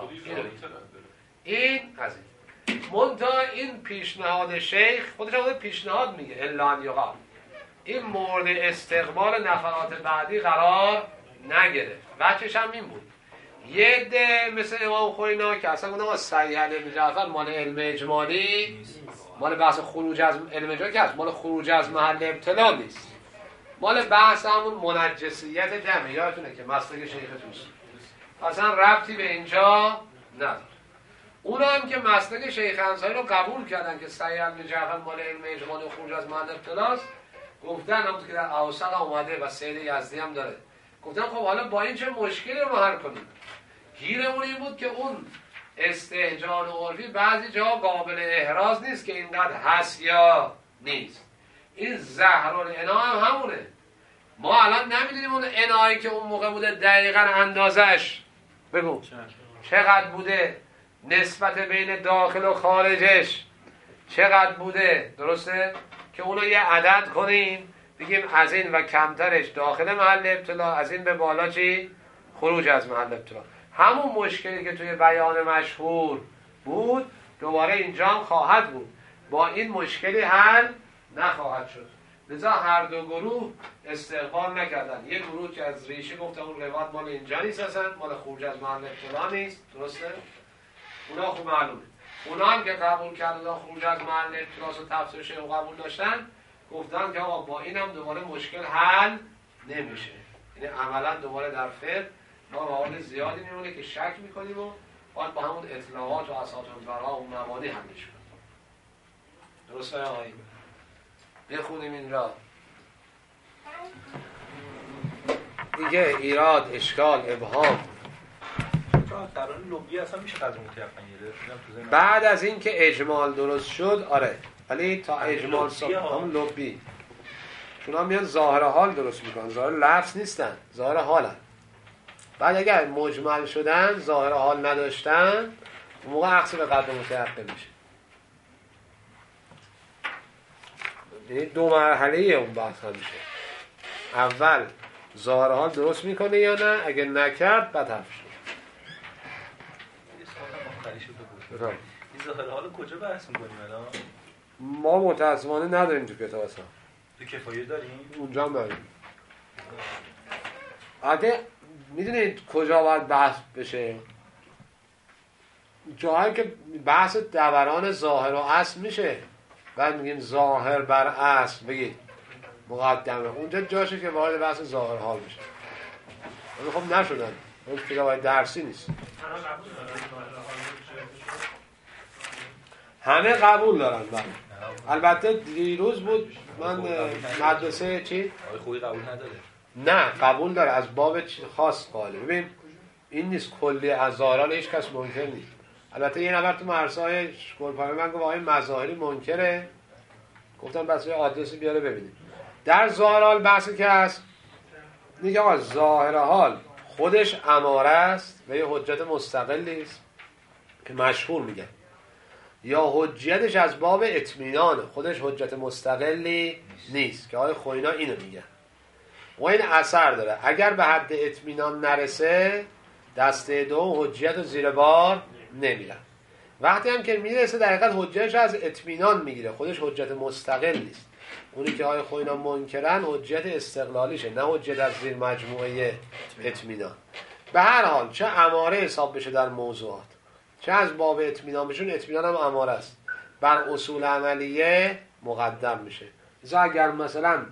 این از این منتها این پیشنهاد شیخ خودش خود پیشنهاد میگه الا ان یقال، این مورد استقبال نفرات بعدی قرار نگرفت. بچه‌ش هم این بود یه عده مثل امام خمینی که اصلا گفتن صحیح ابن جعفر مال علم اجمالی مال بحث خروج از علم اجمالی که هست، مال خروج از محل ابتلا نیست، مال بحث همون منجسیت دمه. یادتونه که مسلک شیخ توست اصلا ربطی به اینجا نداره. اونا هم که مسلک شیخ انصاری رو قبول کردن که صحیح ابن جعفر مال علم اجمالی و خروج از محل ابتلاست، گفتن همونطور که در اوسط اومده و سید یزدی هم داره، گفتن خب حالا با این چه مشکلی رو حل کنیم؟ گیرمون این بود که اون استهجان عرفی بعضی جا قابل احراز نیست که اینقدر هست یا نیست. این زهرالعنا هم همونه. ما الان نمیدونیم اون عنایی که اون موقع بوده دقیقاً اندازش بگو چقدر بوده، نسبت بین داخل و خارجش چقدر بوده، درسته؟ که اونو یه عدد کنیم بگیم از این و کمترش داخل محل ابتلا، از این به بالا چی؟ خروج از محل ابتلا. همون مشکلی که توی بیان مشهور بود دوباره اینجا هم خواهد بود، با این مشکلی حل نخواهد شد. لذا هر دو گروه استقبال نکردن. یک گروه که از ریشه گفتن اون روایت مال اینجا نیست، اصلا مال خروج از محل ابتلا نیست، درسته؟ اونا خوب معلومه. اونا هم که قبول کردن خروج از محل ابتلاس و تفسیر شیخ و قبول داشتن، گفتن که آقا با این هم دوباره مشکل حل نمیشه. یعنی عملا دوباره در فقه ما موارد زیادی میمونه که شک میکنیم و باید با همون اطلاعات و اساطیر البراء و مبانی حلش کنیم. درسته آقایی؟ بخونیم این را دیگه. ایراد، اشکال، ابهام قرار لوبی اصلا میشه قدر متیقن. بعد از این که اجمال درست شد، آره، ولی تا اجمال صاحب همون لوبی چون هم میان ظاهر حال درست میکنن، ظاهر لفظ نیستن، ظاهر حالن. بعد اگر مجمل شدن ظاهر حال نداشتن اون موقع اخذ به قدر متیقن میشه. یعنی دو مرحله اون بحث هم میشه. اول ظاهر حال درست میکنه یا نه، اگه نکرد بعد حرف شد. این ظاهر حال کجا بحث می‌کنیم الان؟ ما متأسفانه نداریم تو کتاب اصلا. تو کفایه داریم؟ اونجا هم داریم. اگه میدونید کجا باید بحث بشه؟ جاهایی که بحث دوران ظاهر و اصل میشه، بعد میگیم ظاهر بر اصل، بگید مقدمه، اونجا جاشه که وارد بحث ظاهر حال میشه. ولی خب نشدن، اون کتاب درسی نیست. همه قبول دارن. بله. البته دیروز بود من مدرسه چی؟ آقای خویی قبول نداره. نه قبول داره، از باب خاص قاله. ببین این نیست کلی از ظاهران هیچ کس منکر نیست. البته یه نفر تو مرسای گلپایه من گفت آقای مظاهری منکره، گفتم بس یه آدرسی بیاره ببینیم. در ظاهر حال بحثی که هست میگه آقا ظاهر حال خودش اماره است و یه حجت مستقلی است که مشهور میگه، یا حجتش از باب اطمینانه، خودش حجت مستقلی نیست که آقای خوینا اینو میگه. و این اثر داره، اگر به حد اطمینان نرسه دسته دو حجت رو زیر بار نمیرن. وقتی هم که میرسه در حقیقت حجتش از اطمینان میگیره، خودش حجت مستقل نیست. اونی که آقای خوینا منکرن حجت استقلالیشه، نه حجت از زیر مجموعه اطمینان. به هر حال چه اماره حساب بشه در موضوعات، چه از باب اطمینان بشون، اطمینان هم اماره است، بر اصول عملیه مقدم میشه. مثلا اگر مثلا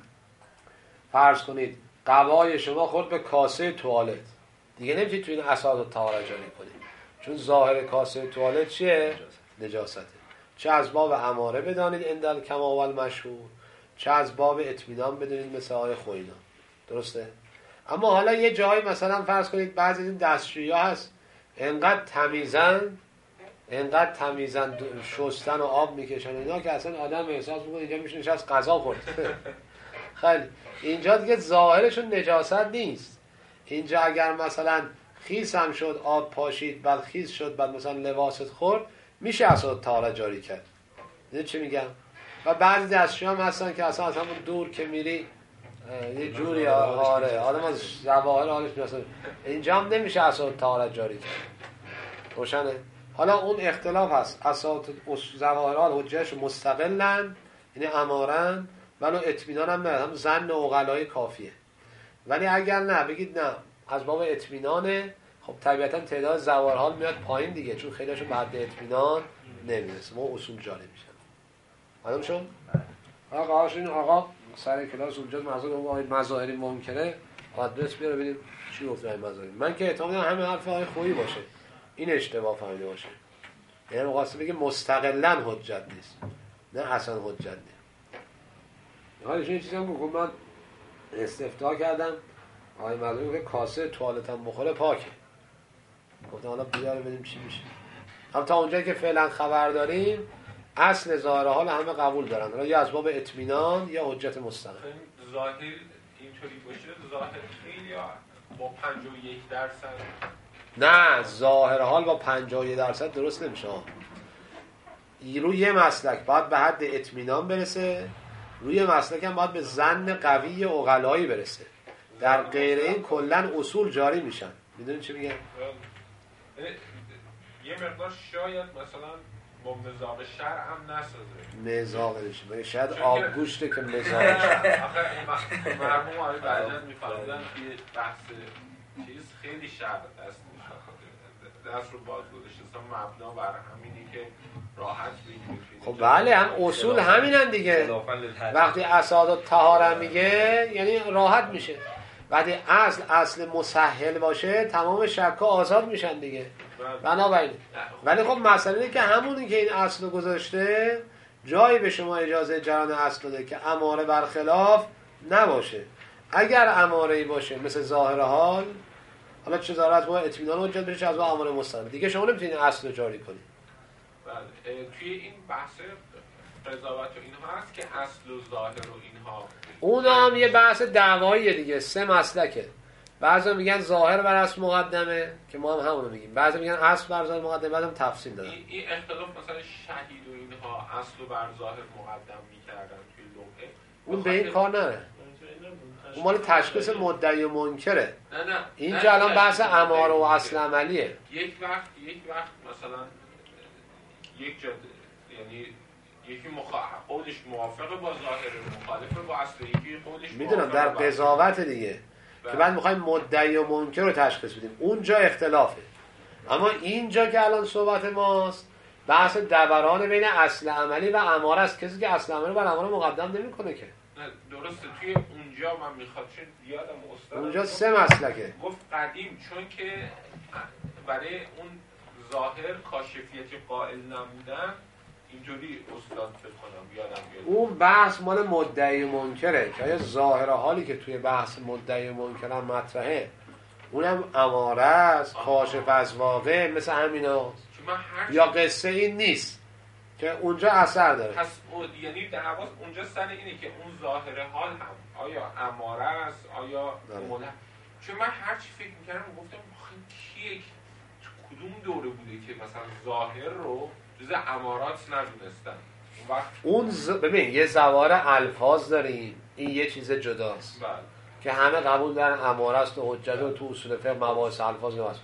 فرض کنید قوای شما خورد به کاسه توالت، دیگه نمیتونید تو این اساس طهارت جاری کنید، چون ظاهر کاسه توالت چیه؟ نجاسته. چه از باب اماره بدانید اندل کما و المشهور، چه از باب اطمینان بدونید مثل آقای خوینا. درسته؟ اما حالا یه جایی مثلا فرض کنید بعضی از این دستشویی‌ها هست انقدر تمیزن انقدر تمیزن شستن و آب میکشن اینا که اصلا آدم احساس میکنه اینجا میشه نشست غذا خورد. خیلی اینجا دیگه ظاهرشون نجاست نیست. اینجا اگر مثلا خیس هم شد، آب پاشید، بعد خیس شد، بعد مثلا لباست خورد، میشه اصلا طهارت جاری کرد. دیدید چی میگم؟ و بعضی دستشویی هم هستن که اصلا از همون دور که میری یه جوری آره آدم از ظواهر حالش میرسه، اینجا هم نمیشه اصلا طهارت جاری کرد. روشنه؟ حالا اون اختلاف هست، اساس ظواهر حال حجتش مستقلن، یعنی امارن، ولو اطمینان هم نه، هم ظن و عقلای کافیه. ولی اگر نه بگید نه از باب اطمینانه، خب طبیعتا تعداد ظواهر حال میاد پایین دیگه، چون خیلیشون به حد اطمینان نمیرسه، ما اصول جاری میشن. معلوم شد؟ آقا این آقا سر کلاس اونجا مزار آقای مظاهری منکره، آدرس بیاره ببینیم چی گفته آقای مظاهری. من که احتمال دارم همه حرف آقای خویی باشه، این اشتباه فهمیده باشه، یعنی مقاصد بگه مستقلاً حجت نیست، نه اصلا حجت نیست. حالا این چیزی هم گفت من استفتاح کردم آقای مظاهری که کاسه توالتم بخوره پاکه، گفتم حالا بیاره ببینیم چی میشه. هم تا اونجایی که فعلا خبر داریم اصل ظاهر حال همه قبول دارن، یا از باب اطمینان یا حجت مستقل. ظاهر اینطوری باشه ظاهر خیلی با پنجاه و یک درصد نه، ظاهر حال با پنجاه و یک درصد درست نمیشه. روی یه مسلک باید به حد اطمینان برسه، روی مسلک هم باید به ظن قوی عقلایی برسه. در غیر این کلا اصول جاری میشن. میدونید چی میگم؟ یه مقدار شاید مثلا با مزاق شرع هم نسازه. مزاق نمیشه، بگه شاید آبگوشته که مزاق شرع. آخه مرحوم آقای برجت میفرمودن یه بحث چیز خیلی شرع دست دست رو باز گذاشته، مبنا بر همینی که راحت بگیرید. خب بله، هم اصول همینن دیگه. وقتی اساس طهاره میگه یعنی راحت میشه. وقتی اصل اصل مسهل باشه تمام شک‌ها آزاد میشن دیگه. بنابراین ولی خب مسئله اینه که همونی که این اصل گذاشته جایی به شما اجازه جران اصل داده که اماره برخلاف نباشه. اگر اماره‌ای باشه مثل ظاهر حال، حالا چه ظاهر از ما اطمینان حجت بشه، از ما اماره مستقل، دیگه شما نمیتونید اصل رو جاری کنید. بله، توی این بحث قضاوت و اینها هست که اصل و ظاهر و اینها، اون هم یه بحث دعواییه دیگه، سه مسلکه. بعضی میگن ظاهر بر اصل مقدمه که ما هم همونو میگیم، بعضی میگن اصل بر ظاهر مقدمه، بعدم تفصیل دادن. این, این اختلاف مثلا شهید و اینها اصل و بر ظاهر مقدم میکردن توی لوحه، اون به این کار نره، اون مال تشخیص مدعی و منکره. نه نه اینجا الان بحث اماره و اصل عملیه. یک وقت یک وقت مثلا یک جا یعنی یکی مخ... قولش موافق با ظاهر، مخالف با اصل، یکی قولش میدونم در قضاوت دیگه بله. که بعد میخوایم مدعی و منکر رو تشخیص بدیم، اونجا اختلافه. اما اینجا که الان صحبت ماست بحث دوران بین اصل عملی و اماره است. کسی که اصل عملی بر اماره مقدم نمیکنه که. نه درسته، توی اونجا من میخواد چون یادم استاد اونجا سه مسلکه گفت قدیم، چون که برای اون ظاهر کاشفیتی قائل نبودن، اینجوری استاد فکر کنم یادم بیاد اون بحث مال مدعی و منکره که آیا ظاهر حالی که توی بحث مدعی و منکر هم مطرحه اونم اماره است، کاشف از واقع، مثل همینا، یا قصه این نیست که اونجا اثر داره. پس یعنی دعوا اونجا سر اینه که اون ظاهر حال هم آیا اماره است آیا مله. چون من هر چی فکر میکردم گفتم کیه کدوم دوره بوده که مثلا ظاهر رو جز امارات ندونستن. اون وقت اون ز... ببین یه زوار الفاظ داریم، این یه چیز جداست بله. که همه قبول دارن اماره است و حجت و تو اصول فقه مباحث الفاظ نواست.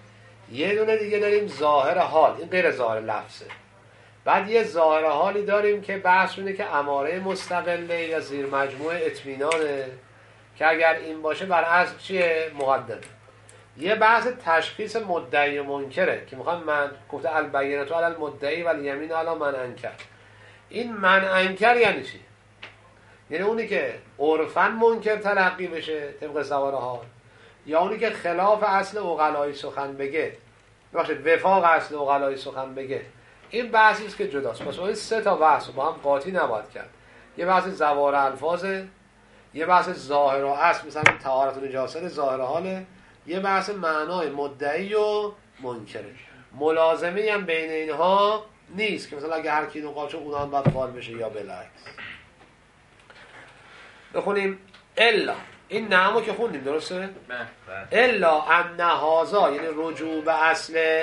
یه دونه دیگه داریم ظاهر حال، این غیر ظاهر لفظه. بعد یه ظاهر حالی داریم که بحث اینه که اماره مستقله یا زیر مجموعه اطمینانه که اگر این باشه بر اصل چیه؟ مقدمه. یه بحث تشخیص مدعی و منکره که میخوام من گفته البینه تو علی المدعی و الیمین علی من انکر. این من انکر یعنی چی؟ یعنی اونی که عرفاً منکر تلقی بشه طبق ظواهر حال، یا اونی که خلاف اصل عقلایی سخن بگه، باشه وفاق اصل عقلایی سخن بگه. این بحثی است که جداست. پس این سه تا بحث با هم قاطی نباید کرد. یه بحث زوار الفاظه، یه بحث ظاهر و اصل مثلا طهارت و نجاست ظاهر حاله، یه بحث معنای مدعی و منکره. ملازمه هم بین اینها نیست که مثلا اگه هر کی نقاشه اونها هم باید فعال بشه یا بالعکس. بخونیم الا این نعمو که خوندیم درسته؟ الا ان هذا یعنی رجوع به اصل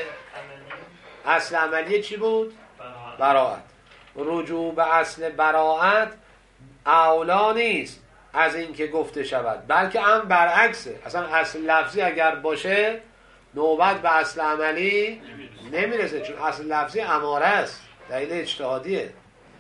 اصل عملی چی بود؟ براءت. رجوع به اصل براءت اولا نیست از این که گفته شود، بلکه هم برعکسه. اصلا اصل لفظی اگر باشه نوبت به اصل عملی نمیرسه، چون اصل لفظی اماره است، دلیل اجتهادیه.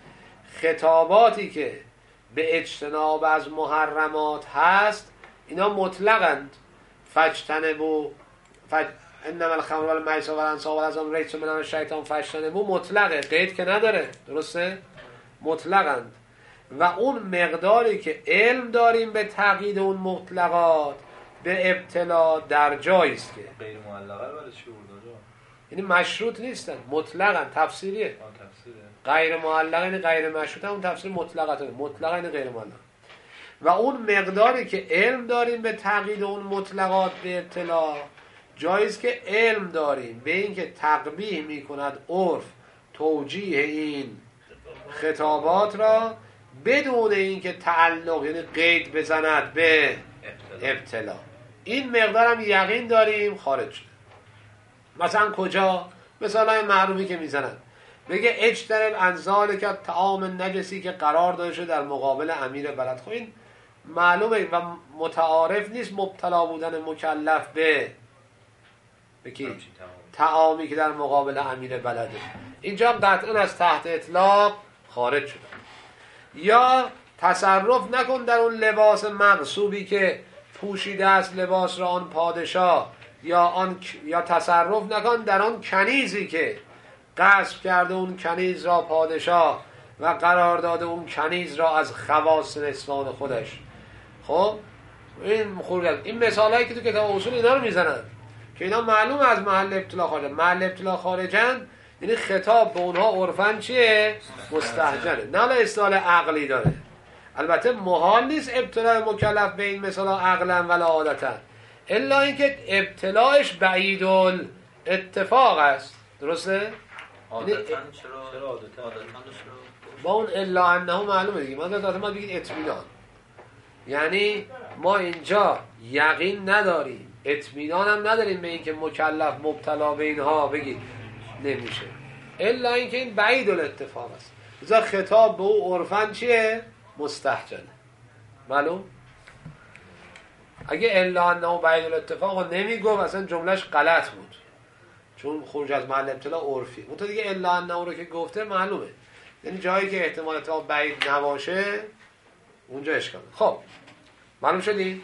خطاباتی که به اجتناب از محرمات هست اینا مطلقند. فجتنبو فج... انما الخمر والمیسر والانصاب والازلام رجس من الشیطان فجتنبو مطلقه، قید که نداره، درسته؟ مطلقند. و اون مقداری که علم داریم به تقیید اون مطلقات به ابتلا در جایی است که غیر معلقه ولی چی بود آجا؟ یعنی مشروط نیستن، مطلقاً تفسیریه. آن تفسیره. غیر معلقه یعنی غیر مشروط، اون تفسیر مطلقاً، مطلقاً یعنی غیر معلق. و اون مقداری که علم داریم به تقیید اون مطلقات به ابتلا جاییست که علم داریم به این که تقبیح میکند عرف توجیه این خطابات را بدون اینکه تعلق یعنی قید بزند به ابتلا. این مقدار هم یقین داریم خارج شده. مثلا کجا؟ مثلا معروفی که میزنن بگه اجتنب انزال که طعام نجسی که قرار داده شده در مقابل امیر بلد. خب این معلومه و متعارف نیست مبتلا بودن مکلف به بکی طعامی که در مقابل امیر بلده. اینجا قطعا از تحت اطلاق خارج شده. یا تصرف نکن در اون لباس مغصوبی که پوشیده است لباس را آن پادشاه، یا آن یا تصرف نکن در آن کنیزی که غصب کرده اون کنیز را پادشاه و قرار داده اون کنیز را از خواص نسوان خودش. خب این خورد این مثالایی که تو کتاب اصول اینا رو میزنن که اینا معلوم از محل ابتلا خارجن. محل ابتلا خارجن یعنی خطاب به اونها عرفاً چیه؟ مستهجنه، نه اصطلاح عقلی داره. البته محال نیست ابتلاء مکلف به این مثلا عقلا ولا عادتا، الا اینکه ابتلاعش بعید الاتفاق است. درسته؟ عادتا چرا چرا عادتا با اون الا انه معلومه دیگه. من دادم ما بگید اطمینان، یعنی ما اینجا یقین نداریم، اطمینان هم نداریم به اینکه مکلف مبتلا به اینها بگید نمیشه، الا اینکه این بعید الاتفاق است. لذا خطاب به او عرفاً چیه؟ مستهجنه. معلوم؟ اگه الا انه بعید الاتفاق رو نمیگفت اصلا جملهش غلط بود، چون خروج از محل ابتلا عرفی. اون تو دیگه الا انه رو که گفته معلومه، یعنی جایی که احتمال اتفاق بعید نباشه اونجا اشکال. خب معلوم شدی؟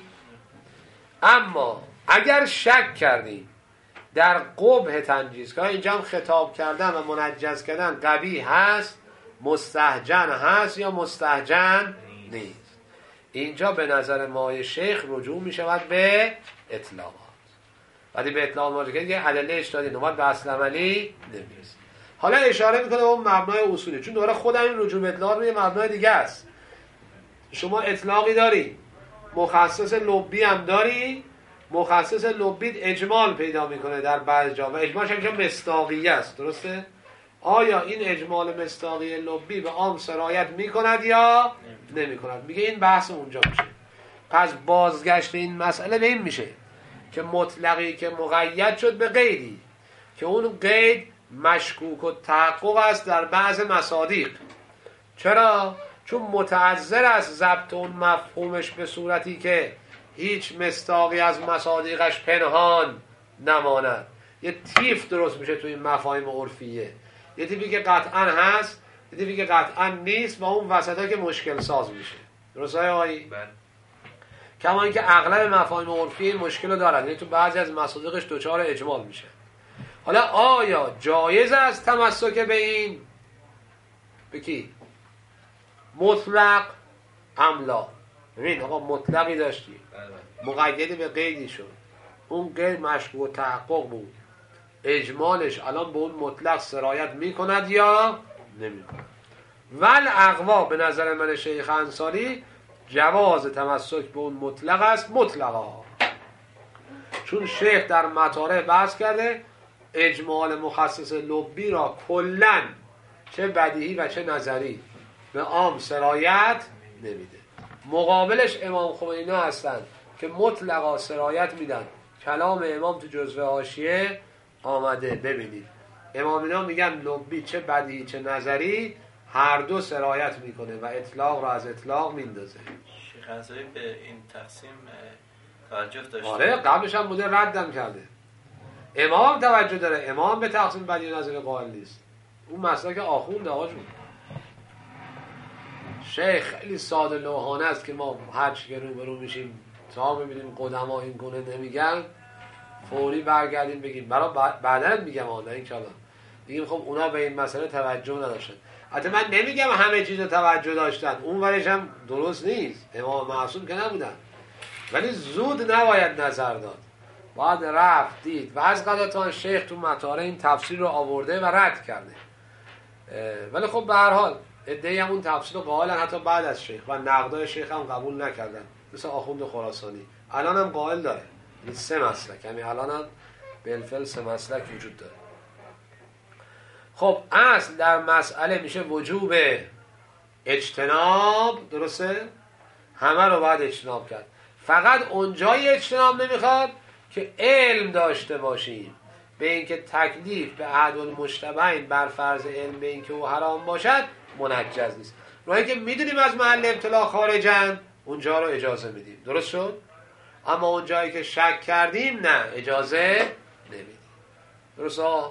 اما اگر شک کردیم در قبح تنجیز، که اینجا هم خطاب کردن و منجز کردن قبیح هست، مستهجن هست یا مستهجن نیست، اینجا به نظر مای شیخ رجوع می شود به اطلاقات. ولی به اطلاقات ماجه که یه ادله اجتهادی نوبت به اصل عملی نمیرسه. حالا اشاره میکنه به اون مبنای اصولی، چون دوباره خود این رجوع به اطلاقات یه مبنای دیگه است. شما اطلاقی داری، مخصص لبی هم داری، مخصص لبی اجمال پیدا میکنه در بعض جا و اجمالش اینجا مصداقیه است. درسته؟ آیا این اجمال مصداقی لبی به عام سرایت میکند یا نمیکند؟ میگه این بحث اونجا میشه. پس بازگشت این مسئله به این میشه که مطلقی که مقید شد به قیدی که اون قید مشکوک و تحقق است در بعض مصادیق. چرا؟ چون متعذر است ضبط اون مفهومش به صورتی که هیچ مصداقی از مصادیقش پنهان نماند. یه تیف درست میشه توی این مفاهیم عرفیه، یه تیفی که قطعا هست، یه تیفی که قطعا نیست و اون وسطا که مشکل ساز میشه. درسته های آقایی؟ بله. کما اینکه اغلب مفاهیم عرفی این مشکل رو دارن، یعنی تو بعضی از مصادیقش دوچار اجمال میشه. حالا آیا جایز است تمسک به این به کی؟ مطلق املا؟ ببین آقا مطلقی داشتی، مقیدی به قیدی شد، اون قید مشکوک و تحقق بود، اجمالش الان به اون مطلق سرایت میکند یا نمیکند؟ ول اقوا به نظر من شیخ انصاری جواز تمسک به اون مطلق است مطلقا، چون شیخ در مطالع بحث کرده اجمال مخصص لبی را کلن چه بدیهی و چه نظری به عام سرایت نمیده. مقابلش امام خمینی هستن که مطلقا سرایت میدن. کلام امام تو جزوه حاشیه آمده، ببینید امام اینا میگن لبی چه بدیهی چه نظری هر دو سرایت میکنه و اطلاق را از اطلاق میندازه. شیخ انصاری به این تقسیم توجه داشته. آره قبلش هم بوده ردم کرده. امام توجه داره، امام به تقسیم بدیهی و نظری قائل نیست. اون مسلک آخونده آجون. شیخ خیلی ساده لوحانه است که ما هر چی که رو برو میشیم تا ببینیم قدما این گونه نمیگن فوری برگردیم بگیم برای بعدن میگم آنه این کلام بگیم خب اونا به این مسئله توجه نداشتن. حتی من نمیگم همه چیز توجه داشتن، اون ورش هم درست نیست، امام معصوم که نبودن، ولی زود نباید نظر داد، باید رفت دید و از قضا شیخ تو مطالع این تفسیر رو آورده و رد کرده. ولی خب به هر حال ادعی هم اون تفسیر رو قائلن حتی بعد از شیخ و نقدای شیخ هم قبول نکردن، مثل آخوند خراسانی الان هم قائل داره. این سه مسلک، یعنی الان هم بالفعل سه مسلک وجود داره. خب اصل در مسئله میشه وجوب اجتناب، درسته؟ همه رو باید اجتناب کرد، فقط اونجای اجتناب نمیخواد که علم داشته باشیم به اینکه تکلیف به احد المشتبهین بر فرض علم به اینکه او حرام باشد منجز نیست. راهی که میدونیم از محل ابتلا خارجن اونجا رو اجازه میدیم، درست شد؟ اما اونجایی که شک کردیم نه اجازه نمیدیم. درست ها؟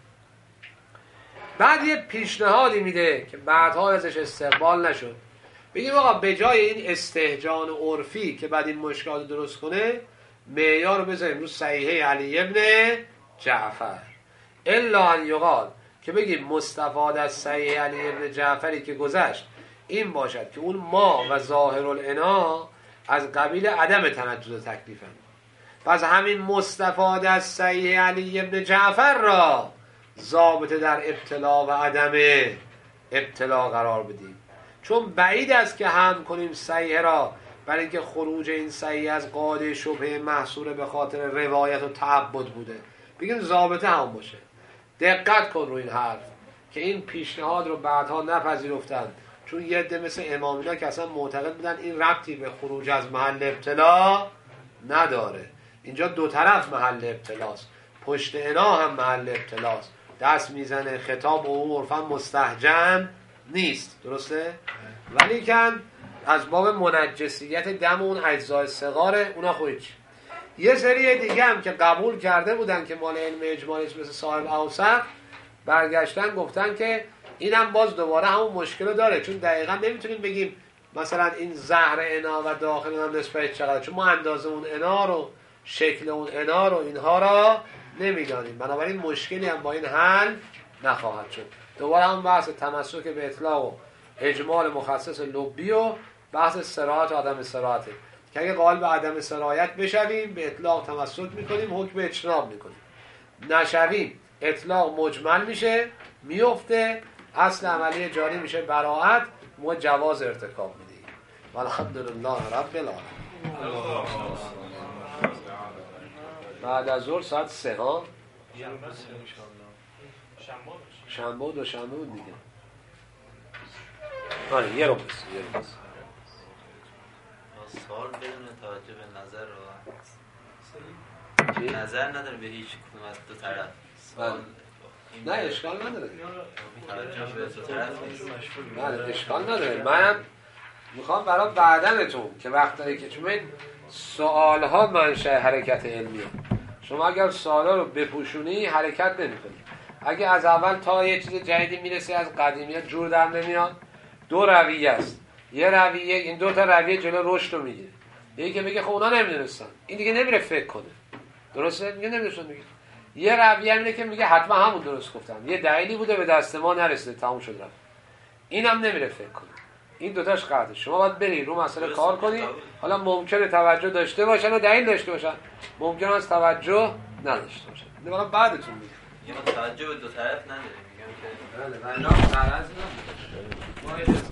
بعد یه پیشنهادی میده که بعدها ازش استقبال نشد. بگیم آقا به جای این استهجان عرفی که بعد این مشکلات درست کنه معیار رو بذاریم رو صحیحه علی ابن جعفر، الا ان یقال که بگیم مستفاد از صحیح علی ابن جعفری که گذشت این باشد که اون ما و ظاهر العنا از قبیل عدم تنجز تکلیفن، پس همین مستفاد از صحیح علی ابن جعفر را ضابطه در ابتلا و عدم ابتلا قرار بدیم، چون بعید است که هم کنیم صحیح را برای اینکه خروج این صحیح از قاعده شبهه محصور به خاطر روایت و تعبد بوده، بگیم ضابطه هم باشه. دقت کن رو این حرف که این پیشنهاد رو بعدها نپذیرفتن، چون یه عده مثل امامینا که اصلا معتقد بودن این ربطی به خروج از محل ابتلا نداره. اینجا دو طرف محل ابتلاست، پشت انا هم محل ابتلاست، دست میزنه خطاب و اون عرفا مستهجن نیست، درسته؟ ولی کن از باب منجسیت دم اون اجزای صغاره اونا خویچ یه سری دیگه هم که قبول کرده بودن که مال علم اجمالی مثل صاحب اوسق برگشتن گفتن که اینم باز دوباره همون مشکل رو داره، چون دقیقا نمیتونیم بگیم مثلا این زهر انا و داخل هم نسبت چقدر، چون ما اندازه اون انا رو، شکل اون انا رو، اینها را نمیدانیم، بنابراین مشکلی هم با این حل نخواهد شد. دوباره هم بحث تمسک به اطلاق و اجمال مخصص لبی و بحث صراحت و عدم صراحته که اگه قائل به عدم صراحت بشویم به اطلاق تمسک میکنیم، حکم اجتناب میکنیم، نشویم اطلاق مجمل میشه، میفته، اصل عملی جاری میشه براءت، ما جواز ارتکاب میدیم. والحمدلله رب العالمین. بعد از ظهر ساعت سه ها شنبه و دوشنبه بود دیگه. آره یه رو بس یه رو بس سوال بدون توجه به نظر رو چی؟ نظر نداره به هیچ کدوم از دو طرف سوال نه اشکال نداره، توجه به دو طرف نیست. نه اشکال نداره. من میخوام برای بعدنتون که وقتایی که چون سوال ها منشأ حرکت علمیه، شما اگر سوالا رو بپوشونی حرکت نمی‌کنی. اگه از اول تا یه چیز جدیدی میرسی از قدیمیت جور در نمیاد. دو رویه است، یه رویه، این دو تا رویه جلو رشد رو میگیره. یکی که میگه خب اونا نمیدونستن، این دیگه نمیره فکر کنه، درسته؟ میگه نمیدونستن میگه. یه رویه اینه که میگه حتما همون درست گفتم، یه دلیلی بوده به دست ما نرسیده، تموم شد رفت. اینم نمیره فکر کنه. این دوتاش قاعده. شما باید بری رو مسئله کار کنی. حالا ممکنه توجه داشته باشن و دلیل داشته باشن، ممکنه از توجه نداشته باشن. حالا بعدتون میگم. یه توجه به دو طرف نداره، میگم که بله، نه نه،